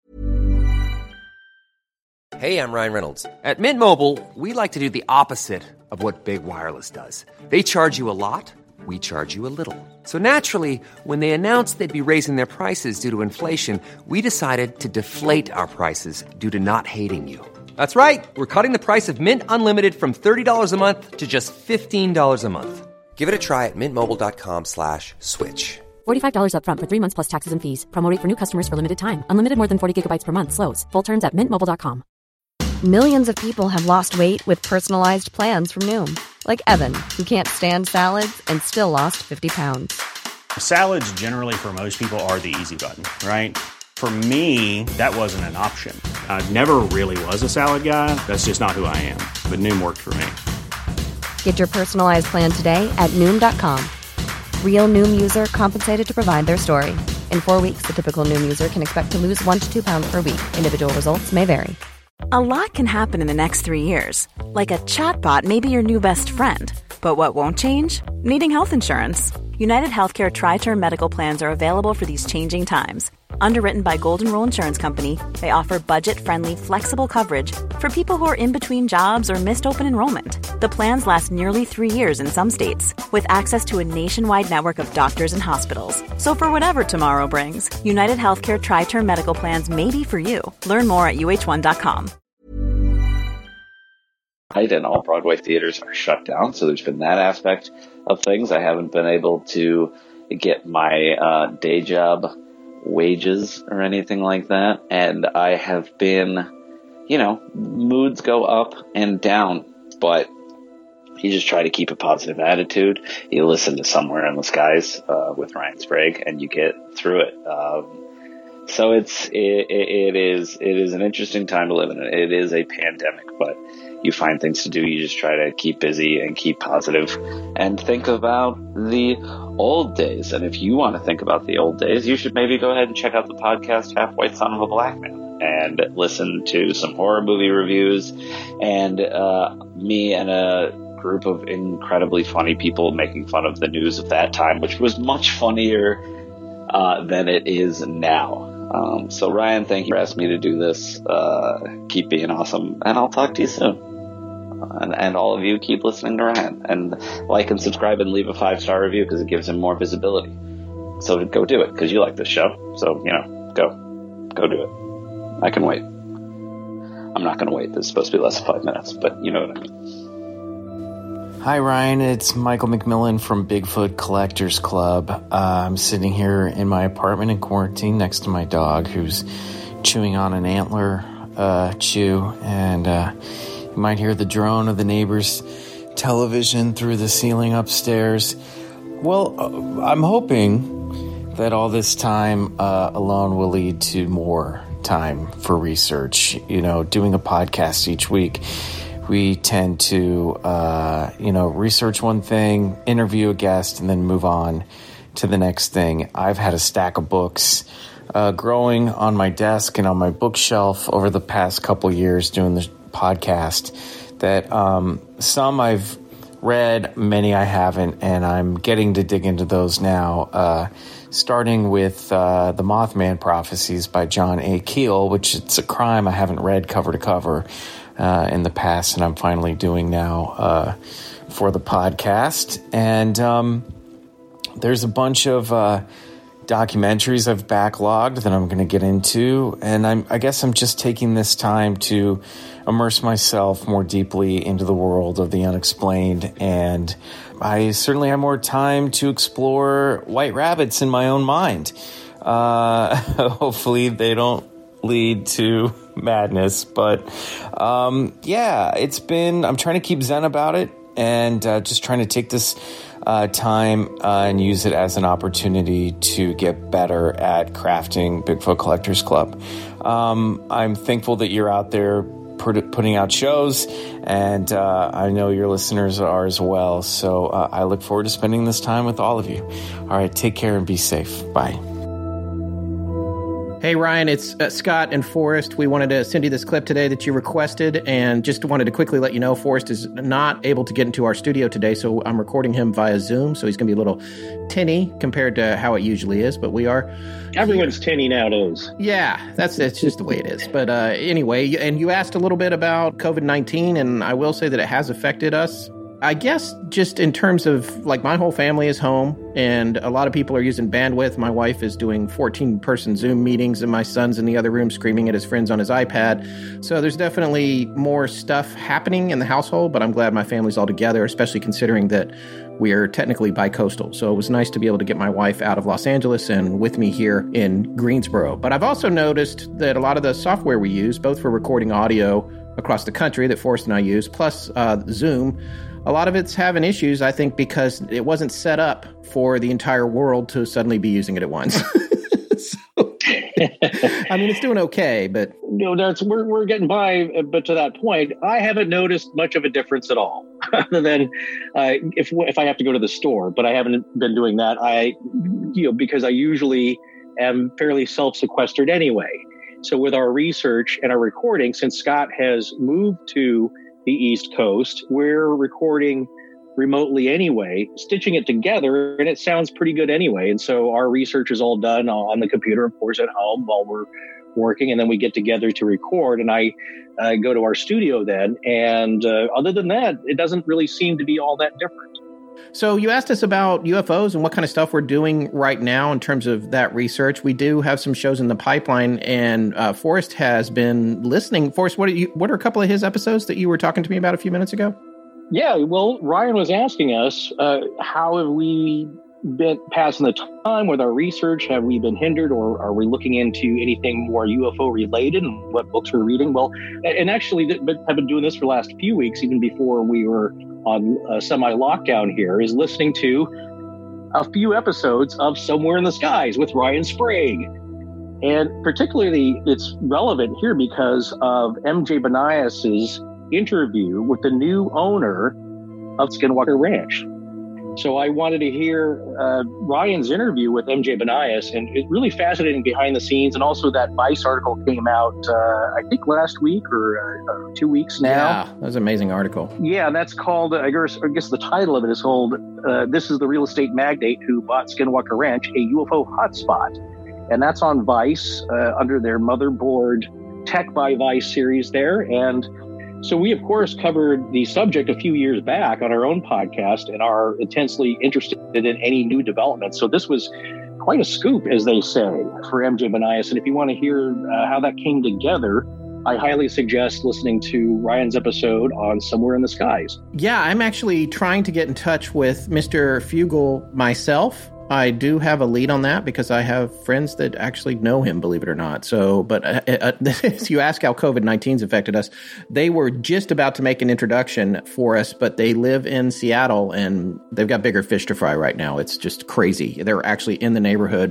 Hey, I'm Ryan Reynolds. At Mint Mobile, we like to do the opposite of what Big Wireless does. They charge you a lot, we charge you a little. So naturally, when they announced they'd be raising their prices due to inflation, we decided to deflate our prices due to not hating you. That's right. We're cutting the price of Mint Unlimited from thirty dollars a month to just fifteen dollars a month. Give it a try at mintmobile.com slash switch. forty-five dollars up front for three months plus taxes and fees. Promo rate for new customers for limited time. Unlimited more than forty gigabytes per month. Slows full terms at mint mobile dot com. Millions of people have lost weight with personalized plans from Noom. Like Evan, who can't stand salads and still lost fifty pounds. Salads generally for most people are the easy button, right? For me, that wasn't an option. I never really was a salad guy. That's just not who I am. But Noom worked for me. Get your personalized plan today at Noom dot com. Real Noom user compensated to provide their story. In four weeks, the typical Noom user can expect to lose one to two pounds per week. Individual results may vary. A lot can happen in the next three years. Like a chatbot may be your new best friend. But what won't change? Needing health insurance. United Healthcare Tri-Term Medical Plans are available for these changing times. Underwritten by Golden Rule Insurance Company, they offer budget-friendly, flexible coverage for people who are in between jobs or missed open enrollment. The plans last nearly three years in some states, with access to a nationwide network of doctors and hospitals. So for whatever tomorrow brings, United Healthcare Tri-Term Medical Plans may be for you. Learn more at U H one dot com. And all Broadway theaters are shut down, so there's been that aspect of things. I haven't been able to get my uh, day job wages or anything like that, and I have been, you know, moods go up and down, but you just try to keep a positive attitude. You listen to Somewhere in the Skies uh, with Ryan Sprague, and you get through it. Um, so it's it, it is it is an interesting time to live in. It is a pandemic, but you find things to do. You just try to keep busy and keep positive and think about the old days. And if you want to think about the old days, you should maybe go ahead and check out the podcast Half White Son of a Black Man and listen to some horror movie reviews and uh, me and a group of incredibly funny people making fun of the news of that time, which was much funnier uh, than it is now. Um, so Ryan, thank you for asking me to do this. Uh, keep being awesome, and I'll talk to you soon. And, and all of you, keep listening to Ryan, and like and subscribe and leave a five-star review because it gives him more visibility. So go do it because you like this show. So, you know, go. Go do it. I can wait. I'm not going to wait. This is supposed to be less than five minutes, but you know what I mean. Hi, Ryan. It's Michael McMillan from Bigfoot Collectors Club. Uh, I'm sitting here in my apartment in quarantine next to my dog who's chewing on an antler uh, chew, and uh, you might hear the drone of the neighbor's television through the ceiling upstairs. Well, uh, I'm hoping that all this time uh, alone will lead to more time for research. You know, doing a podcast each week, we tend to, uh, you know, research one thing, interview a guest, and then move on to the next thing. I've had a stack of books uh, growing on my desk and on my bookshelf over the past couple years doing the podcast that um, some I've read, many I haven't, and I'm getting to dig into those now, uh, starting with uh, The Mothman Prophecies by John A. Keel, which it's a crime I haven't read cover to cover uh, in the past, and I'm finally doing now uh, for the podcast. And um, there's a bunch of uh, documentaries I've backlogged that I'm going to get into, and I'm, I guess I'm just taking this time to immerse myself more deeply into the world of the unexplained, and I certainly have more time to explore white rabbits in my own mind. Uh, hopefully they don't lead to madness, but um, yeah, it's been, I'm trying to keep zen about it, and uh, just trying to take this uh, time uh, and use it as an opportunity to get better at crafting Bigfoot Collectors Club. Um, I'm thankful that you're out there putting out shows, and uh, I know your listeners are as well. So uh, I look forward to spending this time with all of you. All right, take care and be safe. Bye. Hey, Ryan, it's uh, Scott and Forrest. We wanted to send you this clip today that you requested, and just wanted to quickly let you know Forrest is not able to get into our studio today, so I'm recording him via Zoom, so he's going to be a little tinny compared to how it usually is, but we are... Everyone's tinny nowadays. Yeah, that's it's just the way it is. But uh, anyway, and you asked a little bit about COVID nineteen, and I will say that it has affected us. I guess just in terms of, like, my whole family is home, and a lot of people are using bandwidth. My wife is doing fourteen-person Zoom meetings, and my son's in the other room screaming at his friends on his iPad. So there's definitely more stuff happening in the household, but I'm glad my family's all together, especially considering that we are technically bi-coastal. So it was nice to be able to get my wife out of Los Angeles and with me here in Greensboro. But I've also noticed that a lot of the software we use, both for recording audio across the country that Forrest and I use, plus uh, Zoom, a lot of it's having issues, I think, because it wasn't set up for the entire world to suddenly be using it at once. So, I mean, it's doing okay, but... No, that's we're we're getting by, but to that point, I haven't noticed much of a difference at all, other than uh, if if I have to go to the store, but I haven't been doing that. I, you know, because I usually am fairly self-sequestered anyway. So with our research and our recording, since Scott has moved to the East Coast, we're recording remotely anyway, stitching it together, and it sounds pretty good anyway. And so our research is all done on the computer, of course, at home while we're working, and then we get together to record, and I uh, go to our studio then. And uh, other than that, it doesn't really seem to be all that different. So you asked us about U F Os and what kind of stuff we're doing right now in terms of that research. We do have some shows in the pipeline, and uh, Forrest has been listening. Forrest, what are you? What are a couple of his episodes that you were talking to me about a few minutes ago? Yeah, well, Ryan was asking us, uh, how have we been passing the time with our research? Have we been hindered, or are we looking into anything more U F O related, and what books we're reading? Well, and actually, I've been doing this for the last few weeks, even before we were on uh, semi-lockdown here, is listening to a few episodes of Somewhere in the Skies with Ryan Sprague. And particularly, it's relevant here because of M J Banias's interview with the new owner of Skinwalker Ranch. So I wanted to hear uh, Ryan's interview with M J Banias, and it's really fascinating behind the scenes. And also that Vice article came out, uh, I think last week or uh, two weeks now. Yeah, that was an amazing article. Yeah, that's called, I guess, I guess the title of it is called, uh, This is the Real Estate Magnate Who Bought Skinwalker Ranch, a U F O Hotspot. And that's on Vice uh, under their Motherboard Tech by Vice series there. And so we, of course, covered the subject a few years back on our own podcast and are intensely interested in any new developments. So this was quite a scoop, as they say, for M J Banias. And if you want to hear uh, how that came together, I highly suggest listening to Ryan's episode on Somewhere in the Skies. Yeah, I'm actually trying to get in touch with Mister Fugel myself. I do have a lead on that because I have friends that actually know him, believe it or not. So, but uh, uh, if you ask how COVID nineteen's affected us, they were just about to make an introduction for us, but they live in Seattle and they've got bigger fish to fry right now. It's just crazy. They're actually in the neighborhood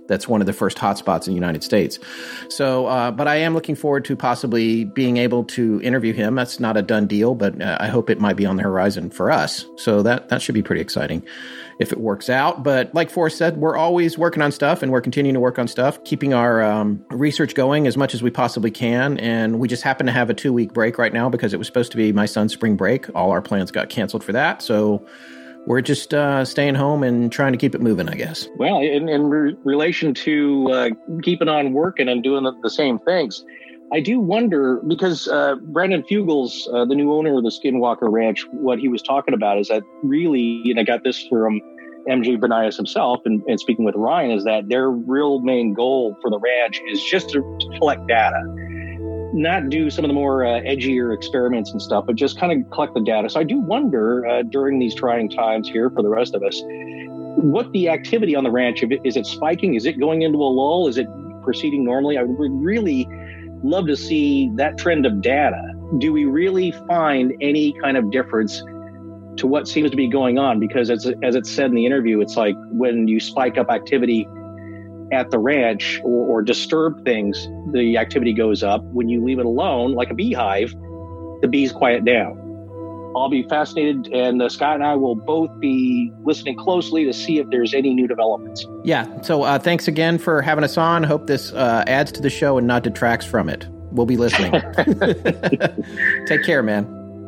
That's one of the first hotspots in the United States. So, uh, but I am looking forward to possibly being able to interview him. That's not a done deal, but uh, I hope it might be on the horizon for us. So that, that should be pretty exciting if it works out. But like Forrest said, we're always working on stuff, and we're continuing to work on stuff, keeping our um, research going as much as we possibly can. And we just happen to have a two-week break right now because it was supposed to be my son's spring break. All our plans got canceled for that. So we're just uh, staying home and trying to keep it moving, I guess. Well, in, in re- relation to uh, keeping on working and doing the, the same things, I do wonder, because uh, Brandon Fugels, uh, the new owner of the Skinwalker Ranch, what he was talking about is that really, and I got this from M J Banias himself, and, and speaking with Ryan, is that their real main goal for the ranch is just to, to collect data. Not do some of the more uh, edgier experiments and stuff, but just kind of collect the data. So I do wonder uh, during these trying times here for the rest of us, what the activity on the ranch, if it, is it spiking? Is it going into a lull? Is it proceeding normally? I would really love to see that trend of data. Do we really find any kind of difference to what seems to be going on? Because as, as it said in the interview, it's like when you spike up activity at the ranch or, or disturb things, the activity goes up. When you leave it alone, like a beehive, the bees quiet down. I'll be fascinated, and uh, Scott and I will both be listening closely to see if there's any new developments. Yeah, so uh, thanks again for having us on. Hope this uh, adds to the show and not detracts from it. We'll be listening. Take care, man.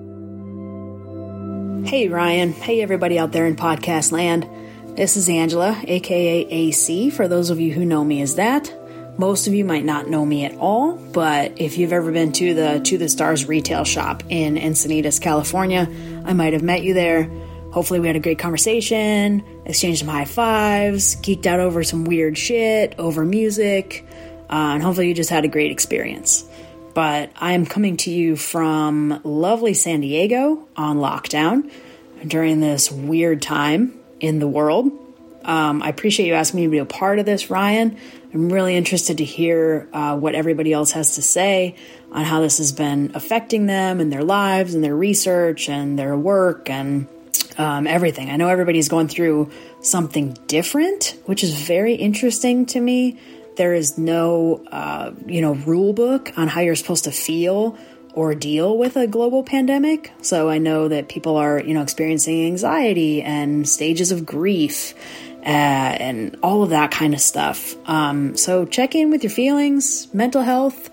Hey, Ryan. Hey, everybody out there in podcast land. This is Angela, a k a. A C, for those of you who know me as that. Most of you might not know me at all, but if you've ever been to the To the Stars retail shop in Encinitas, California, I might have met you there. Hopefully we had a great conversation, exchanged some high fives, geeked out over some weird shit, over music, uh, and hopefully you just had a great experience. But I am coming to you from lovely San Diego on lockdown during this weird time in the world. Um, I appreciate you asking me to be a part of this, Ryan. I'm really interested to hear uh, what everybody else has to say on how this has been affecting them and their lives and their research and their work and um, everything. I know everybody's going through something different, which is very interesting to me. There is no, uh, you know, rule book on how you're supposed to feel or deal with a global pandemic. So I know that people are, you know, experiencing anxiety and stages of grief uh, and all of that kind of stuff. Um, so check in with your feelings, mental health,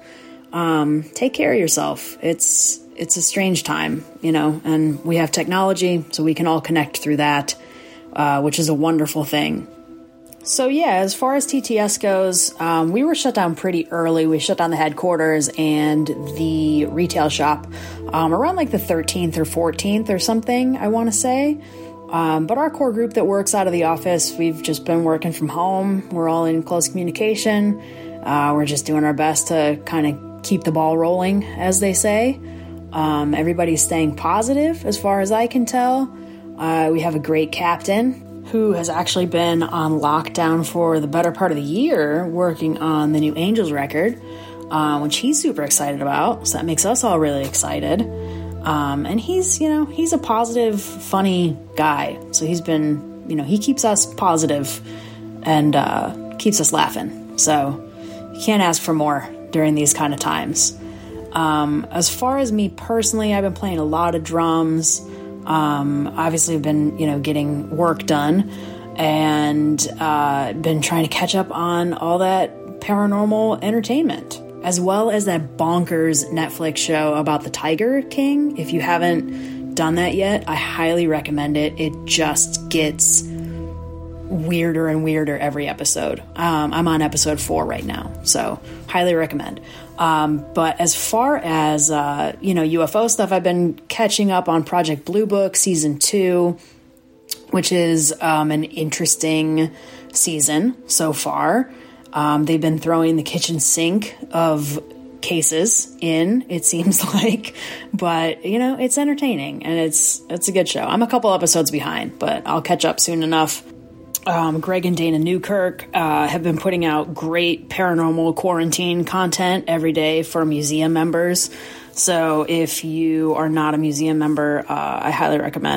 um, take care of yourself. It's, it's a strange time, you know, and we have technology so we can all connect through that, uh, which is a wonderful thing. So yeah, as far as T T S goes, um, we were shut down pretty early. We shut down the headquarters and the retail shop um, around like the thirteenth or fourteenth or something, I want to say. Um, but our core group that works out of the office, we've just been working from home. We're all in close communication. Uh, we're just doing our best to kind of keep the ball rolling, as they say. Um, everybody's staying positive as far as I can tell. Uh, we have a great captain who has actually been on lockdown for the better part of the year working on the new Angels record, uh, which he's super excited about. So that makes us all really excited. Um, and he's, you know, he's a positive, funny guy. So he's been, you know, he keeps us positive and uh, keeps us laughing. So you can't ask for more during these kind of times. Um, as far as me personally, I've been playing a lot of drums. Um, obviously I've been, you know, getting work done and, uh, been trying to catch up on all that paranormal entertainment, as well as that bonkers Netflix show about the Tiger King. If you haven't done that yet, I highly recommend it. It just gets weirder and weirder every episode. Um, I'm on episode four right now, so highly recommend. Um, but as far as, uh, you know, U F O stuff, I've been catching up on Project Blue Book season two, which is um, an interesting season so far. Um, they've been throwing the kitchen sink of cases in, it seems like, but you know, it's entertaining and it's, it's a good show. I'm a couple episodes behind, but I'll catch up soon enough. Um, Greg and Dana Newkirk uh, have been putting out great paranormal quarantine content every day for museum members. So if you are not a museum member, uh, I highly recommend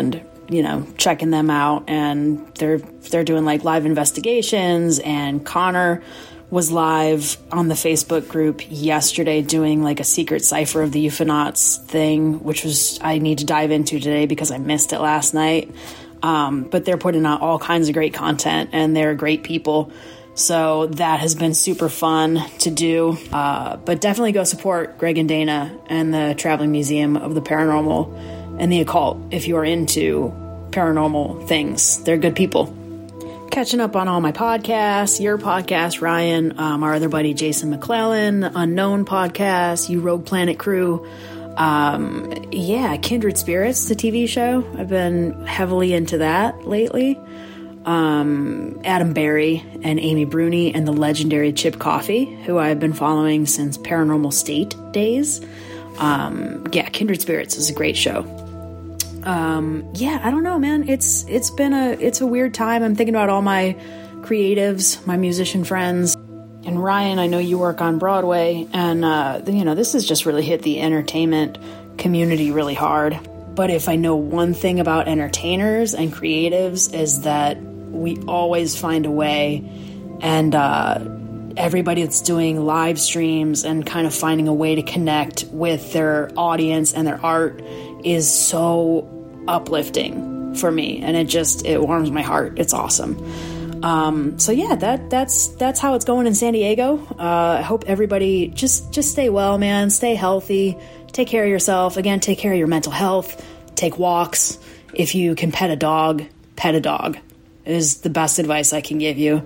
you know, checking them out, and they're they're doing like live investigations. And Connor was live on the Facebook group yesterday doing like a secret cipher of the Euphonauts thing, which was I need to dive into today because I missed it last night. Um, but they're putting out all kinds of great content, and they're great people. So that has been super fun to do. Uh, but definitely go support Greg and Dana and the Traveling Museum of the Paranormal and the Occult if you are into paranormal things. They're good people. Catching up on all my podcasts, your podcast, Ryan, um, our other buddy, Jason McClellan, Unknown Podcast, You Rogue Planet Crew. Um, yeah, Kindred Spirits, the T V show. I've been heavily into that lately. Um, Adam Berry and Amy Bruni and the legendary Chip Coffey, who I've been following since Paranormal State days. Um, yeah, Kindred Spirits is a great show. Um, yeah, I don't know, man. It's, it's been a, it's a weird time. I'm thinking about all my creatives, my musician friends. And Ryan, I know you work on Broadway, and, uh, you know, this has just really hit the entertainment community really hard. But if I know one thing about entertainers and creatives is that we always find a way, and, uh, everybody that's doing live streams and kind of finding a way to connect with their audience and their art is so uplifting for me, and it just it warms my heart. It's awesome. Um, so yeah, that that's that's how it's going in San Diego. Uh, I hope everybody just just stay well, man. Stay healthy. Take care of yourself. Again, take care of your mental health. Take walks. If you can pet a dog, pet a dog is the best advice I can give you.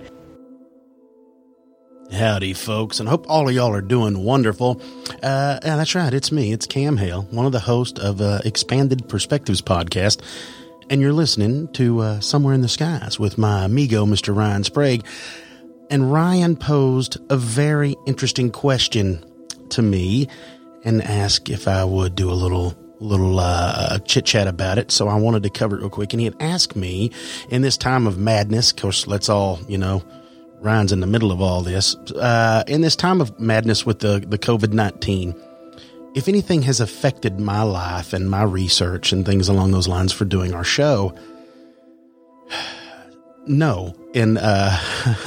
Howdy, folks, and hope all of y'all are doing wonderful. Uh, and that's right, it's me, it's Cam Hale, one of the hosts of uh, Expanded Perspectives podcast, and you're listening to uh, Somewhere in the Skies with my amigo, Mister Ryan Sprague. And Ryan posed a very interesting question to me and asked if I would do a little little uh, chit-chat about it, so I wanted to cover it real quick. And he had asked me, in this time of madness, of course, let's all, you know, Ryan's in the middle of all this. Uh, in this time of madness with the, the covid nineteen, if anything has affected my life and my research and things along those lines for doing our show, no. In uh,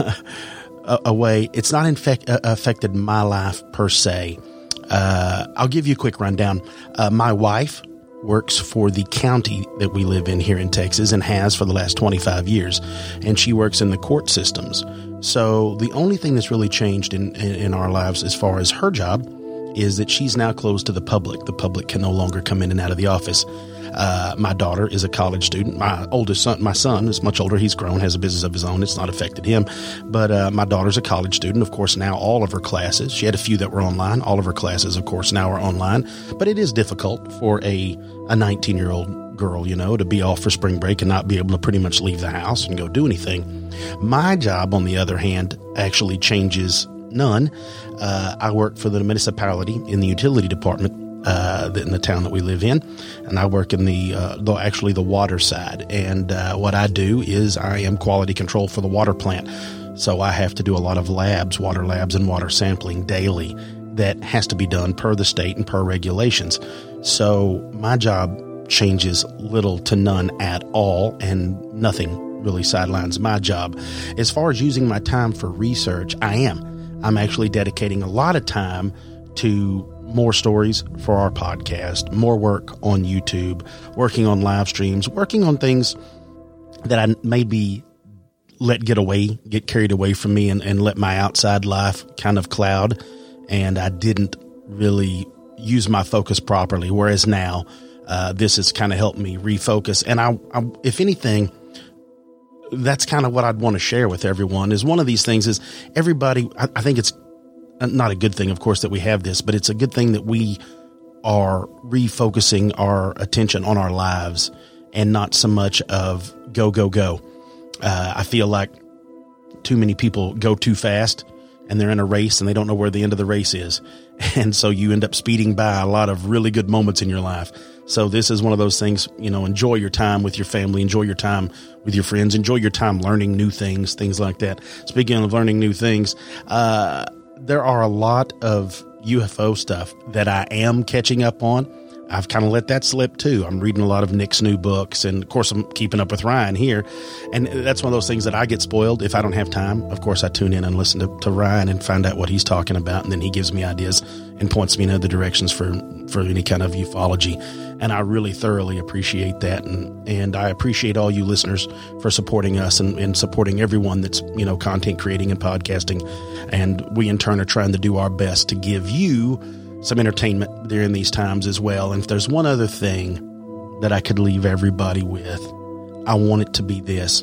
a, a way, it's not infect, uh, affected my life per se. Uh, I'll give you a quick rundown. Uh, my wife works for the county that we live in here in Texas and has for the last twenty-five years. And she works in the court systems. So the only thing that's really changed in, in, in our lives as far as her job is that she's now closed to the public. The public can no longer come in and out of the office. Uh, my daughter is a college student. My oldest son, my son is much older. He's grown, has a business of his own. It's not affected him. But uh, my daughter's a college student. Of course, now all of her classes, she had a few that were online. All of her classes, of course, now are online. But it is difficult for a a nineteen-year-old girl, you know, to be off for spring break and not be able to pretty much leave the house and go do anything. My job, on the other hand, actually changes none. Uh, I work for the municipality in the utility department uh, in the town that we live in, and I work in the, uh, the actually the water side. And uh, what I do is I am quality control for the water plant. So I have to do a lot of labs, water labs and water sampling daily. That has to be done per the state and per regulations. So my job changes little to none at all, and nothing really sidelines my job. As far as using my time for research, I am. I'm actually dedicating a lot of time to more stories for our podcast, more work on YouTube, working on live streams, working on things that I maybe let get away, get carried away from me and, and let my outside life kind of cloud. And I didn't really use my focus properly. Whereas now, uh, this has kind of helped me refocus. And I, I, if anything, that's kind of what I'd want to share with everyone is one of these things is everybody, I, I think it's not a good thing, of course, that we have this, but it's a good thing that we are refocusing our attention on our lives and not so much of go, go, go. Uh, I feel like too many people go too fast and they're in a race and they don't know where the end of the race is. And so you end up speeding by a lot of really good moments in your life. So this is one of those things, you know, enjoy your time with your family, enjoy your time with your friends, enjoy your time learning new things, things like that. Speaking of learning new things, uh, there are a lot of U F O stuff that I am catching up on. I've kind of let that slip too. I'm reading a lot of Nick's new books, and of course I'm keeping up with Ryan here. And that's one of those things that I get spoiled if I don't have time. Of course, I tune in and listen to, to Ryan and find out what he's talking about. And then he gives me ideas and points me in other directions for, for any kind of ufology. And I really thoroughly appreciate that. And, and I appreciate all you listeners for supporting us and, and supporting everyone that's, you know, content creating and podcasting. And we in turn are trying to do our best to give you some entertainment during these times as well. And if there's one other thing that I could leave everybody with, I want it to be this.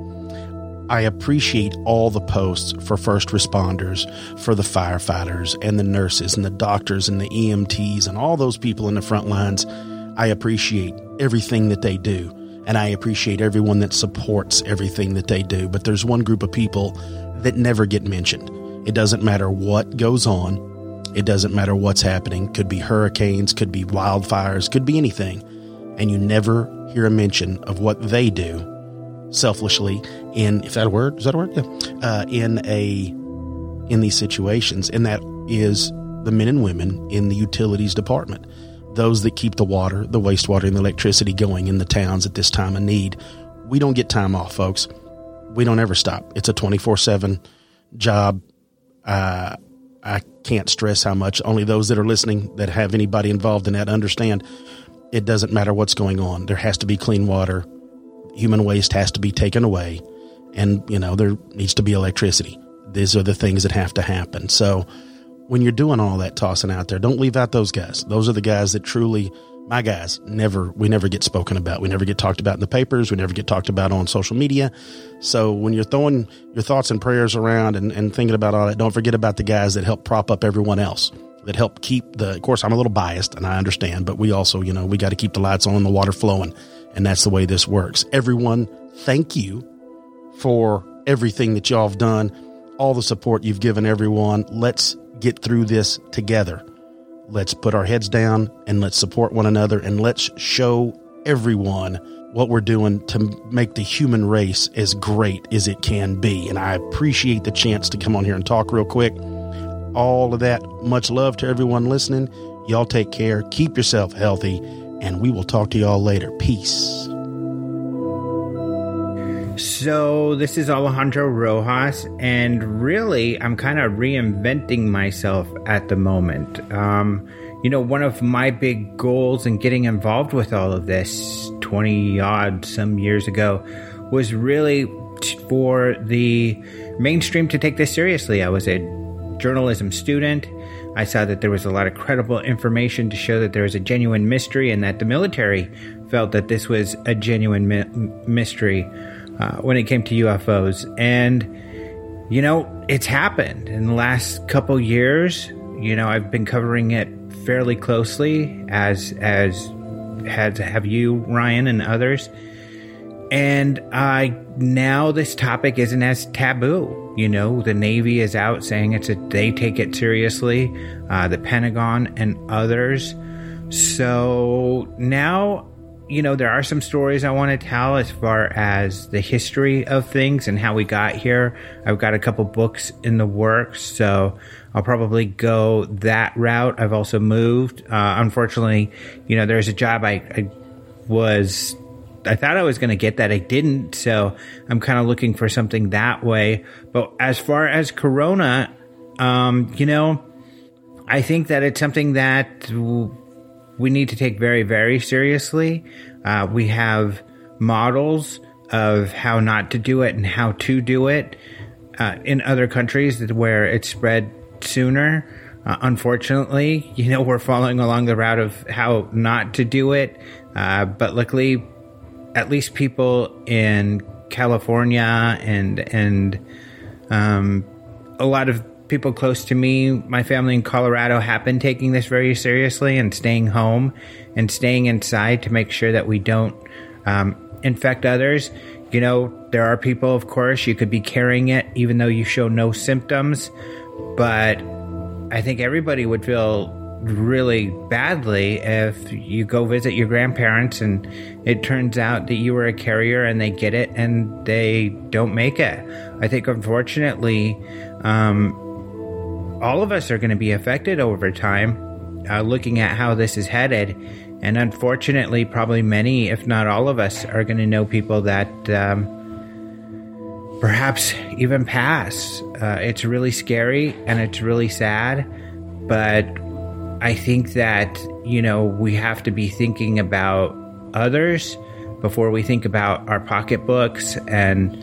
I appreciate all the posts for first responders, for the firefighters and the nurses and the doctors and the E M Ts and all those people in the front lines. I appreciate everything that they do. And I appreciate everyone that supports everything that they do. But there's one group of people that never get mentioned. It doesn't matter what goes on. It doesn't matter what's happening. Could be hurricanes, could be wildfires, could be anything. And you never hear a mention of what they do selfishly in, if that a word, is that a word? Yeah. Uh, in a, in these situations. And that is the men and women in the utilities department. Those that keep the water, the wastewater, and the electricity going in the towns at this time of need. We don't get time off, folks. We don't ever stop. It's a twenty-four seven job. Uh, I can't stress how much. Only those that are listening that have anybody involved in that understand it doesn't matter what's going on. There has to be clean water. Human waste has to be taken away. And, you know, there needs to be electricity. These are the things that have to happen. So when you're doing all that tossing out there, don't leave out those guys. Those are the guys that truly, my guys, never, we never get spoken about. We never get talked about in the papers. We never get talked about on social media. So when you're throwing your thoughts and prayers around and, and thinking about all that, don't forget about the guys that help prop up everyone else, that help keep the, of course, I'm a little biased and I understand, but we also, you know, we got to keep the lights on and the water flowing. And that's the way this works. Everyone, thank you for everything that y'all have done, all the support you've given everyone. Let's get through this together. Let's put our heads down and let's support one another, and let's show everyone what we're doing to make the human race as great as it can be. And I appreciate the chance to come on here and talk real quick. All of that. Much love to everyone listening. Y'all take care. Keep yourself healthy, and we will talk to y'all later. Peace. So this is Alejandro Rojas, and really I'm kind of reinventing myself at the moment. Um, you know, one of my big goals in getting involved with all of this twenty odd some years ago was really t- for the mainstream to take this seriously. I was a journalism student. I saw that there was a lot of credible information to show that there was a genuine mystery, and that the military felt that this was a genuine mi- mystery. Uh, when it came to U F Os. And, you know, it's happened in the last couple years. You know, I've been covering it fairly closely, as as has have you, Ryan, and others. And uh, now this topic isn't as taboo. You know, the Navy is out saying it's a, they take it seriously, uh, the Pentagon and others. So now, you know, there are some stories I want to tell as far as the history of things and how we got here. I've got a couple books in the works, so I'll probably go that route. I've also moved. Uh, unfortunately, you know, there's a job I, I was, I thought I was going to get that. I didn't, so I'm kind of looking for something that way. But as far as Corona, um, you know, I think that it's something that we need to take very, very seriously. Uh, we have models of how not to do it and how to do it uh, in other countries where it's spread sooner. Uh, unfortunately, you know, we're following along the route of how not to do it. Uh, but luckily, at least people in California and and um, a lot of people close to me, my family in Colorado, have been taking this very seriously and staying home and staying inside to make sure that we don't um, infect others. You know, there are people, of course, you could be carrying it even though you show no symptoms, but I think everybody would feel really badly if you go visit your grandparents and it turns out that you were a carrier and they get it and they don't make it. I think, unfortunately, um, all of us are going to be affected over time, uh, looking at how this is headed. And unfortunately, probably many, if not all of us, are going to know people that um, perhaps even pass. Uh, it's really scary and it's really sad, but I think that, you know, we have to be thinking about others before we think about our pocketbooks. And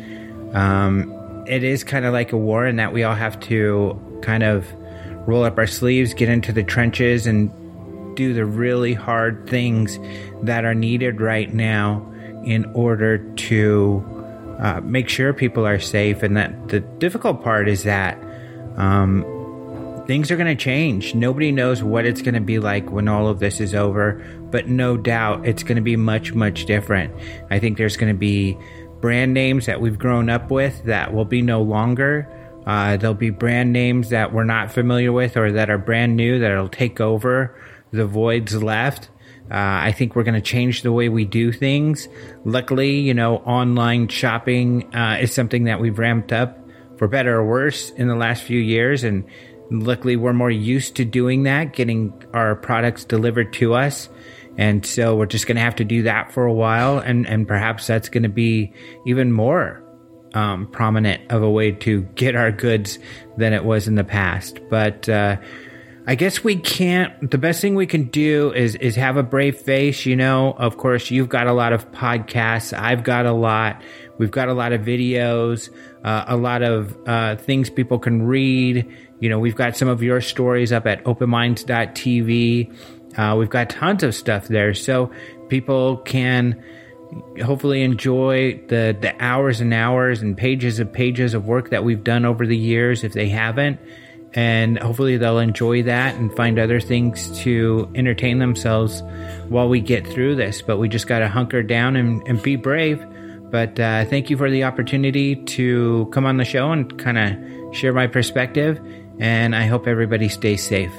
um, it is kind of like a war in that we all have to kind of roll up our sleeves, get into the trenches, and do the really hard things that are needed right now in order to uh, make sure people are safe. And that the difficult part is that um, things are going to change. Nobody knows what it's going to be like when all of this is over, but no doubt it's going to be much, much different. I think there's going to be brand names that we've grown up with that will be no longer. Uh, there'll be brand names that we're not familiar with or that are brand new that'll take over the voids left. Uh, I think we're going to change the way we do things. Luckily, you know, online shopping uh, is something that we've ramped up for better or worse in the last few years. And luckily, we're more used to doing that, getting our products delivered to us. And so we're just going to have to do that for a while. And, and perhaps that's going to be even more um, prominent of a way to get our goods than it was in the past. But uh, I guess we can't, the best thing we can do is, is have a brave face. You know, of course, you've got a lot of podcasts. I've got a lot. We've got a lot of videos, uh, a lot of uh, things people can read. You know, we've got some of your stories up at open minds dot t v. Uh, we've got tons of stuff there. So people can hopefully enjoy the, the hours and hours and pages of pages of work that we've done over the years if they haven't. And hopefully they'll enjoy that and find other things to entertain themselves while we get through this. But we just got to hunker down and, and be brave. But uh, thank you for the opportunity to come on the show and kind of share my perspective. And I hope everybody stays safe.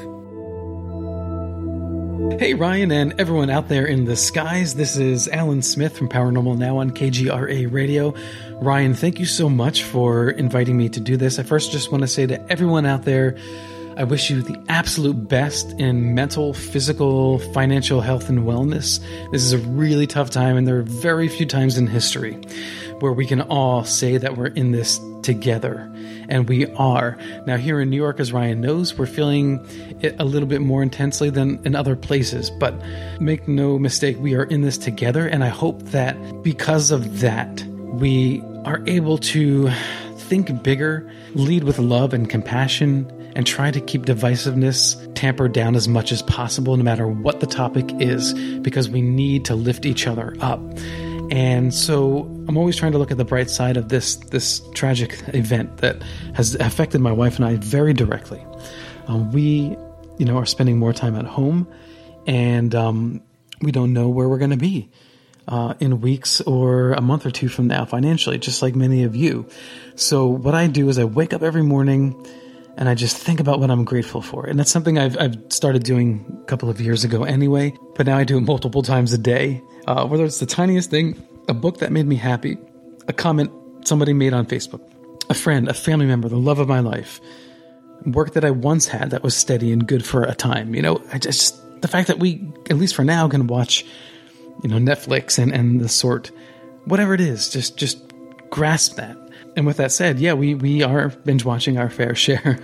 Hey, Ryan and everyone out there in the skies. This is Alan Smith from Paranormal Now on K G R A Radio. Ryan, thank you so much for inviting me to do this. I first just want to say to everyone out there, I wish you the absolute best in mental, physical, financial health and wellness. This is a really tough time, and there are very few times in history where we can all say that we're in this together. And we are. Now, here in New York, as Ryan knows, we're feeling it a little bit more intensely than in other places. But make no mistake, we are in this together. And I hope that because of that, we are able to think bigger, lead with love and compassion, and try to keep divisiveness tampered down as much as possible, no matter what the topic is, because we need to lift each other up. And so I'm always trying to look at the bright side of this this tragic event that has affected my wife and I very directly. Um, we, you know, are spending more time at home, and um, we don't know where we're going to be uh, in weeks or a month or two from now financially, just like many of you. So what I do is I wake up every morning and I just think about what I'm grateful for. And that's something I've, I've started doing a couple of years ago anyway, but now I do it multiple times a day. Uh, whether it's the tiniest thing, a book that made me happy, a comment somebody made on Facebook, a friend, a family member, the love of my life, work that I once had that was steady and good for a time. You know, I just, the fact that we, at least for now, can watch, you know, Netflix and, and the sort, whatever it is, just, just grasp that. And with that said, yeah, we, we are binge watching our fair share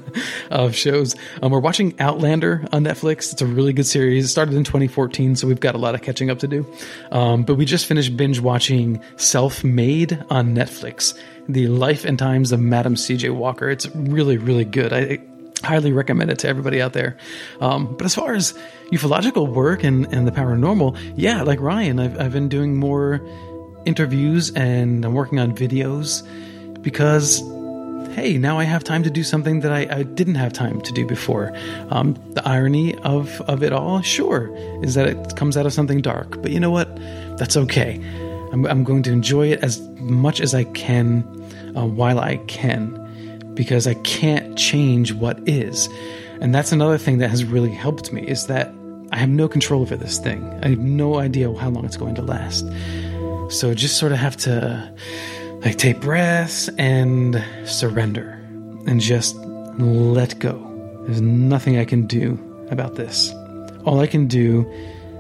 of shows. Um, we're watching Outlander on Netflix. It's a really good series. It started in twenty fourteen, so we've got a lot of catching up to do. Um, but we just finished binge watching Self-Made on Netflix, The Life and Times of Madam C J Walker. It's really, really good. I highly recommend it to everybody out there. Um, but as far as ufological work and, and the paranormal, yeah, like Ryan, I've, I've been doing more interviews and I'm working on videos because, hey, now I have time to do something that I, I didn't have time to do before. Um, the irony of, of it all, sure, is that it comes out of something dark. But you know what? That's okay. I'm, I'm going to enjoy it as much as I can uh, while I can, because I can't change what is. And that's another thing that has really helped me, is that I have no control over this thing. I have no idea how long it's going to last. So just sort of have to like take breaths and surrender and just let go. There's nothing I can do about this. All I can do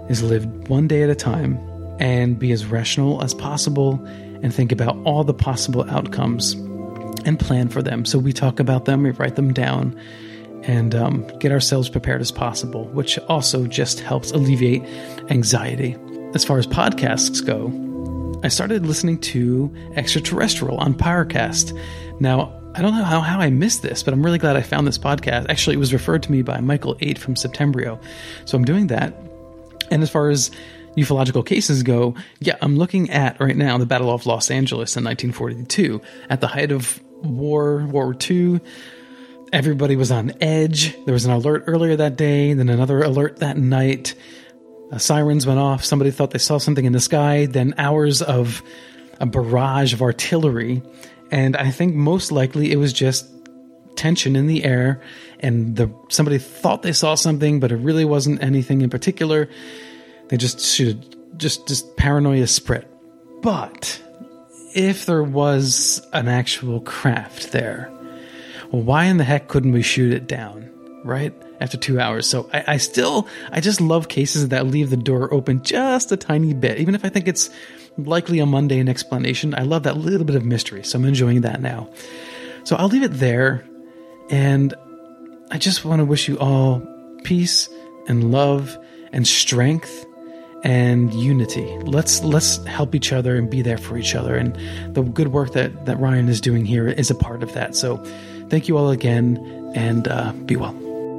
is live one day at a time and be as rational as possible and think about all the possible outcomes and plan for them. So we talk about them, we write them down, and um, get ourselves prepared as possible, which also just helps alleviate anxiety. As far as podcasts go, I started listening to Extraterrestrial on Powercast. Now, I don't know how, how I missed this, but I'm really glad I found this podcast. Actually, it was referred to me by Michael eight from Septembrio. So I'm doing that. And as far as ufological cases go, yeah, I'm looking at right now the Battle of Los Angeles in nineteen forty-two. At the height of war, World War Two, everybody was on edge. There was an alert earlier that day, then another alert that night. Uh, sirens went off. Somebody thought they saw something in the sky. Then hours of a barrage of artillery. And I think most likely it was just tension in the air. And the somebody thought they saw something, but it really wasn't anything in particular. They just should just, just paranoia spread. But if there was an actual craft there, well, why in the heck couldn't we shoot it down, right? After two hours. So I, I still, I just love cases that leave the door open just a tiny bit. Even if I think it's likely a mundane explanation, I love that little bit of mystery. So I'm enjoying that now. So I'll leave it there. And I just want to wish you all peace and love and strength and unity. Let's let's help each other and be there for each other. And the good work that, that Ryan is doing here is a part of that. So thank you all again, and uh, be well.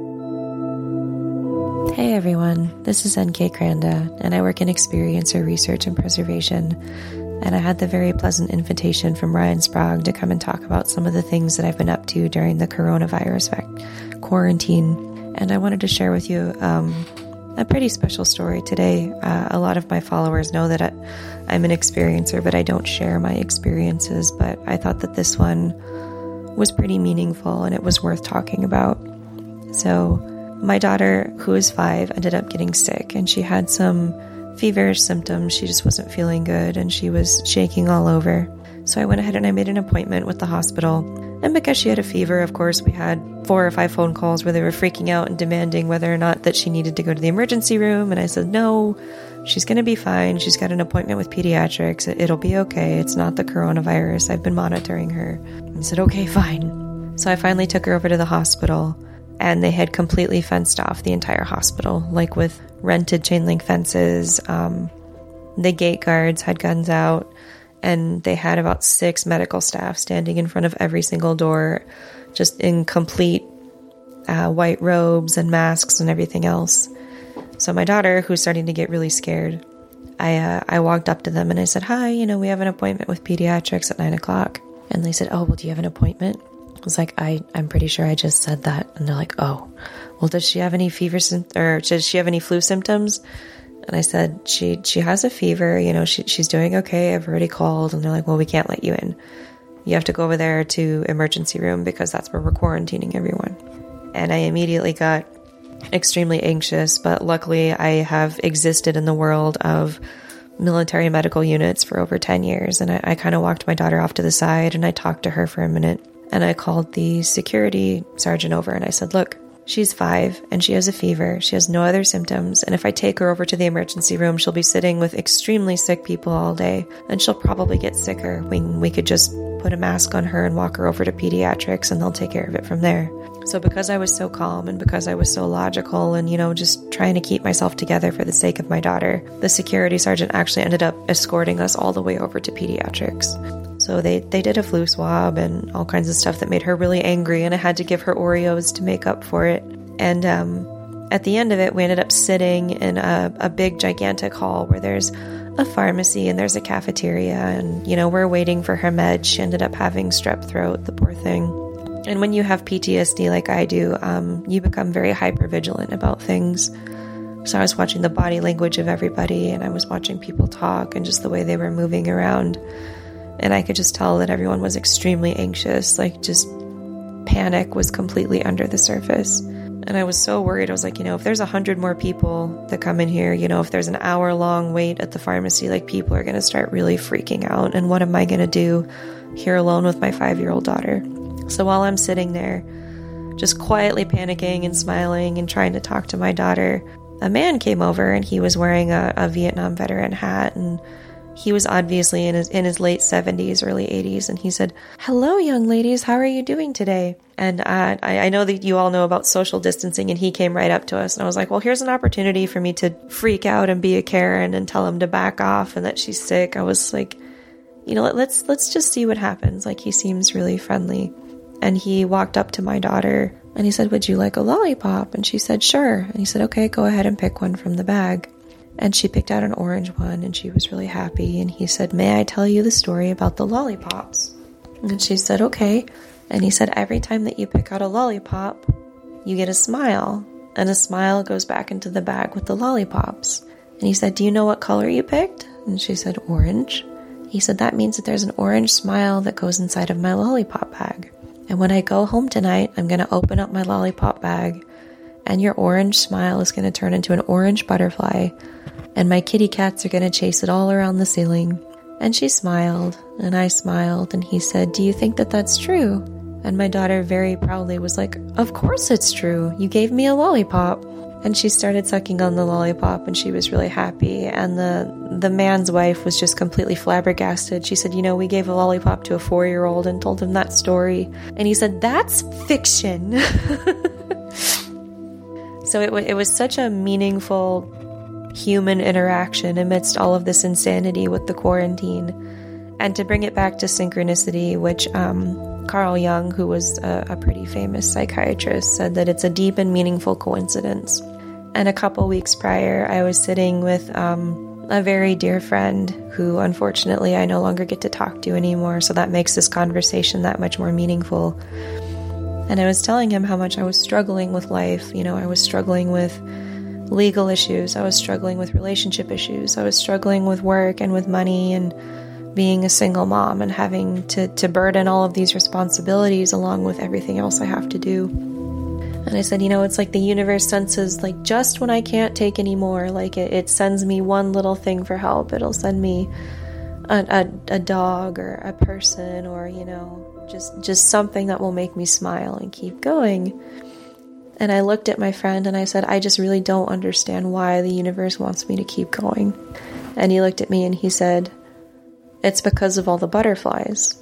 Hey everyone, this is N K Kranda, and I work in experiencer research and preservation. And I had the very pleasant invitation from Ryan Sprague to come and talk about some of the things that I've been up to during the coronavirus vac- quarantine. And I wanted to share with you um, a pretty special story today. Uh, a lot of my followers know that I, I'm an experiencer, but I don't share my experiences. But I thought that this one was pretty meaningful and it was worth talking about. So my daughter, who is five, ended up getting sick, and she had some feverish symptoms. She just wasn't feeling good, and she was shaking all over. So I went ahead and I made an appointment with the hospital. And because she had a fever, of course, we had four or five phone calls where they were freaking out and demanding whether or not that she needed to go to the emergency room. And I said, no, she's going to be fine. She's got an appointment with pediatrics. It'll be okay. It's not the coronavirus. I've been monitoring her. I said, okay, fine. So I finally took her over to the hospital, and they had completely fenced off the entire hospital, like with rented chain link fences. Um, the gate guards had guns out, and they had about six medical staff standing in front of every single door, just in complete uh, white robes and masks and everything else. So my daughter, who's starting to get really scared, I uh, I walked up to them and I said, hi, you know, we have an appointment with pediatrics at nine o'clock. And they said, oh, well, do you have an appointment? I was like, I, I'm pretty sure I just said that. And they're like, oh, well, does she have any fever sim- or does she have any flu symptoms? And I said, she she has a fever, you know, she she's doing okay. I've already called. And they're like, well, we can't let you in. You have to go over there to emergency room because that's where we're quarantining everyone. And I immediately got extremely anxious, but luckily I have existed in the world of military medical units for over ten years. And I, I kind of walked my daughter off to the side and I talked to her for a minute. And I called the security sergeant over and I said, look, she's five and she has a fever. She has no other symptoms. And if I take her over to the emergency room, she'll be sitting with extremely sick people all day and she'll probably get sicker. We, we could just put a mask on her and walk her over to pediatrics and they'll take care of it from there. So because I was so calm and because I was so logical and, you know, just trying to keep myself together for the sake of my daughter, the security sergeant actually ended up escorting us all the way over to pediatrics. So they, they did a flu swab and all kinds of stuff that made her really angry, and I had to give her Oreos to make up for it. And um, at the end of it, we ended up sitting in a, a big, gigantic hall where there's a pharmacy and there's a cafeteria, and, you know, we're waiting for her meds. She ended up having strep throat, the poor thing. And when you have P T S D like I do, um, you become very hypervigilant about things. So I was watching the body language of everybody, and I was watching people talk and just the way they were moving around. And I could just tell that everyone was extremely anxious, like just panic was completely under the surface. And I was so worried. I was like, you know, if there's a hundred more people that come in here, you know, if there's an hour long wait at the pharmacy, like people are going to start really freaking out. And what am I going to do here alone with my five-year-old daughter? So while I'm sitting there, just quietly panicking and smiling and trying to talk to my daughter, a man came over, and he was wearing a, a Vietnam veteran hat, and he was obviously in his in his late seventies, early eighties, and he said, "Hello, young ladies, how are you doing today?" And uh, I, I know that you all know about social distancing, and he came right up to us, and I was like, well, here's an opportunity for me to freak out and be a Karen and tell him to back off and that she's sick. I was like, you know, let's let's just see what happens. Like, he seems really friendly. And he walked up to my daughter, and he said, "Would you like a lollipop?" And she said, "Sure." And he said, "Okay, go ahead and pick one from the bag." And she picked out an orange one, and she was really happy. And he said, "May I tell you the story about the lollipops?" And she said, "Okay." And he said, "Every time that you pick out a lollipop, you get a smile. And a smile goes back into the bag with the lollipops." And he said, "Do you know what color you picked?" And she said, "Orange." He said, "That means that there's an orange smile that goes inside of my lollipop bag. And when I go home tonight, I'm going to open up my lollipop bag, and your orange smile is going to turn into an orange butterfly, and my kitty cats are going to chase it all around the ceiling." And she smiled, and I smiled, and he said, "Do you think that that's true?" And my daughter very proudly was like, "Of course it's true. You gave me a lollipop." And she started sucking on the lollipop, and she was really happy. And the the man's wife was just completely flabbergasted. She said, "You know, we gave a lollipop to a four-year-old and told him that story." And he said, "That's fiction." So it, w- it was such a meaningful human interaction amidst all of this insanity with the quarantine. And to bring it back to synchronicity, which um, Carl Jung, who was a, a pretty famous psychiatrist, said that it's a deep and meaningful coincidence. And a couple weeks prior, I was sitting with um, a very dear friend who, unfortunately, I no longer get to talk to anymore, so that makes this conversation that much more meaningful. And I was telling him how much I was struggling with life. You know, I was struggling with legal issues. I was struggling with relationship issues. I was struggling with work and with money and being a single mom and having to, to burden all of these responsibilities along with everything else I have to do. And I said, you know, it's like the universe senses, like, just when I can't take anymore, like it, it sends me one little thing for help. It'll send me a, a, a dog or a person or, you know, just, just something that will make me smile and keep going. And I looked at my friend and I said, I just really don't understand why the universe wants me to keep going. And he looked at me and he said, it's because of all the butterflies.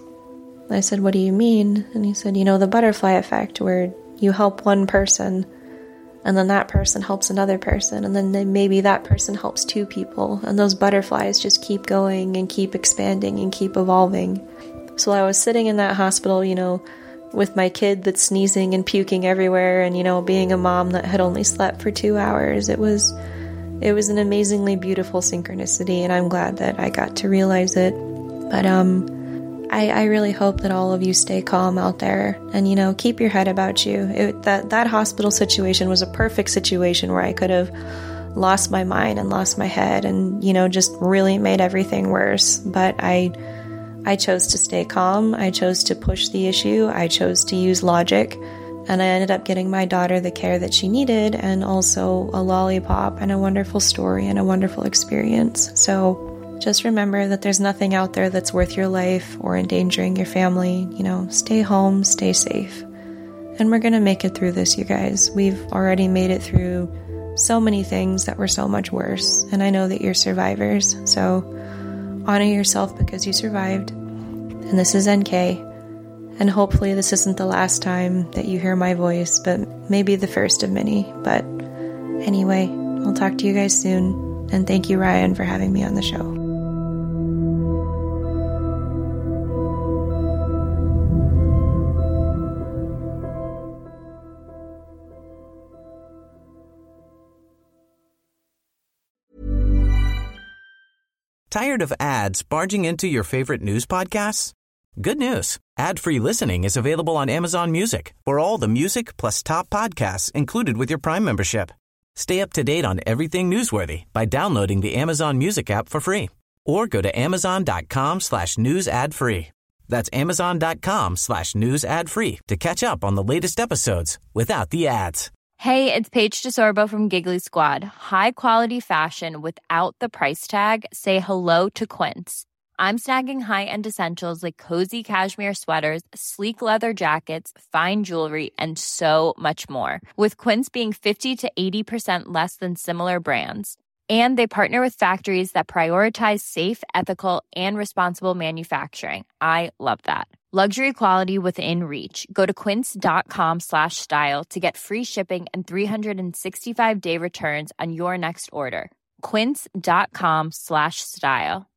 I said, what do you mean? And he said, you know, the butterfly effect, where you help one person and then that person helps another person, and then maybe that person helps two people, and those butterflies just keep going and keep expanding and keep evolving. So I was sitting in that hospital, you know, with my kid that's sneezing and puking everywhere, and, you know, being a mom that had only slept for two hours. It was it was an amazingly beautiful synchronicity, and I'm glad that I got to realize it. But um I, I really hope that all of you stay calm out there and, you know, keep your head about you. It, that, that hospital situation was a perfect situation where I could have lost my mind and lost my head and, you know, just really made everything worse. But I, I chose to stay calm. I chose to push the issue. I chose to use logic. And I ended up getting my daughter the care that she needed, and also a lollipop and a wonderful story and a wonderful experience. So just remember that there's nothing out there that's worth your life or endangering your family. You know, stay home, stay safe. And we're going to make it through this, you guys. We've already made it through so many things that were so much worse. And I know that you're survivors. So honor yourself because you survived. And this is N K. And hopefully this isn't the last time that you hear my voice, but maybe the first of many. But anyway, I'll talk to you guys soon. And thank you, Ryan, for having me on the show. Tired of ads barging into your favorite news podcasts? Good news. Ad-free listening is available on Amazon Music for all the music plus top podcasts included with your Prime membership. Stay up to date on everything newsworthy by downloading the Amazon Music app for free or go to amazon.com slash news ad free. That's amazon.com slash news ad free to catch up on the latest episodes without the ads. Hey, it's Paige DeSorbo from Giggly Squad. High quality fashion without the price tag. Say hello to Quince. I'm snagging high-end essentials like cozy cashmere sweaters, sleek leather jackets, fine jewelry, and so much more. With Quince being fifty to eighty percent less than similar brands. And they partner with factories that prioritize safe, ethical, and responsible manufacturing. I love that. Luxury quality within reach. Go to quince.com slash style to get free shipping and three sixty-five day returns on your next order. Quince.com slash style.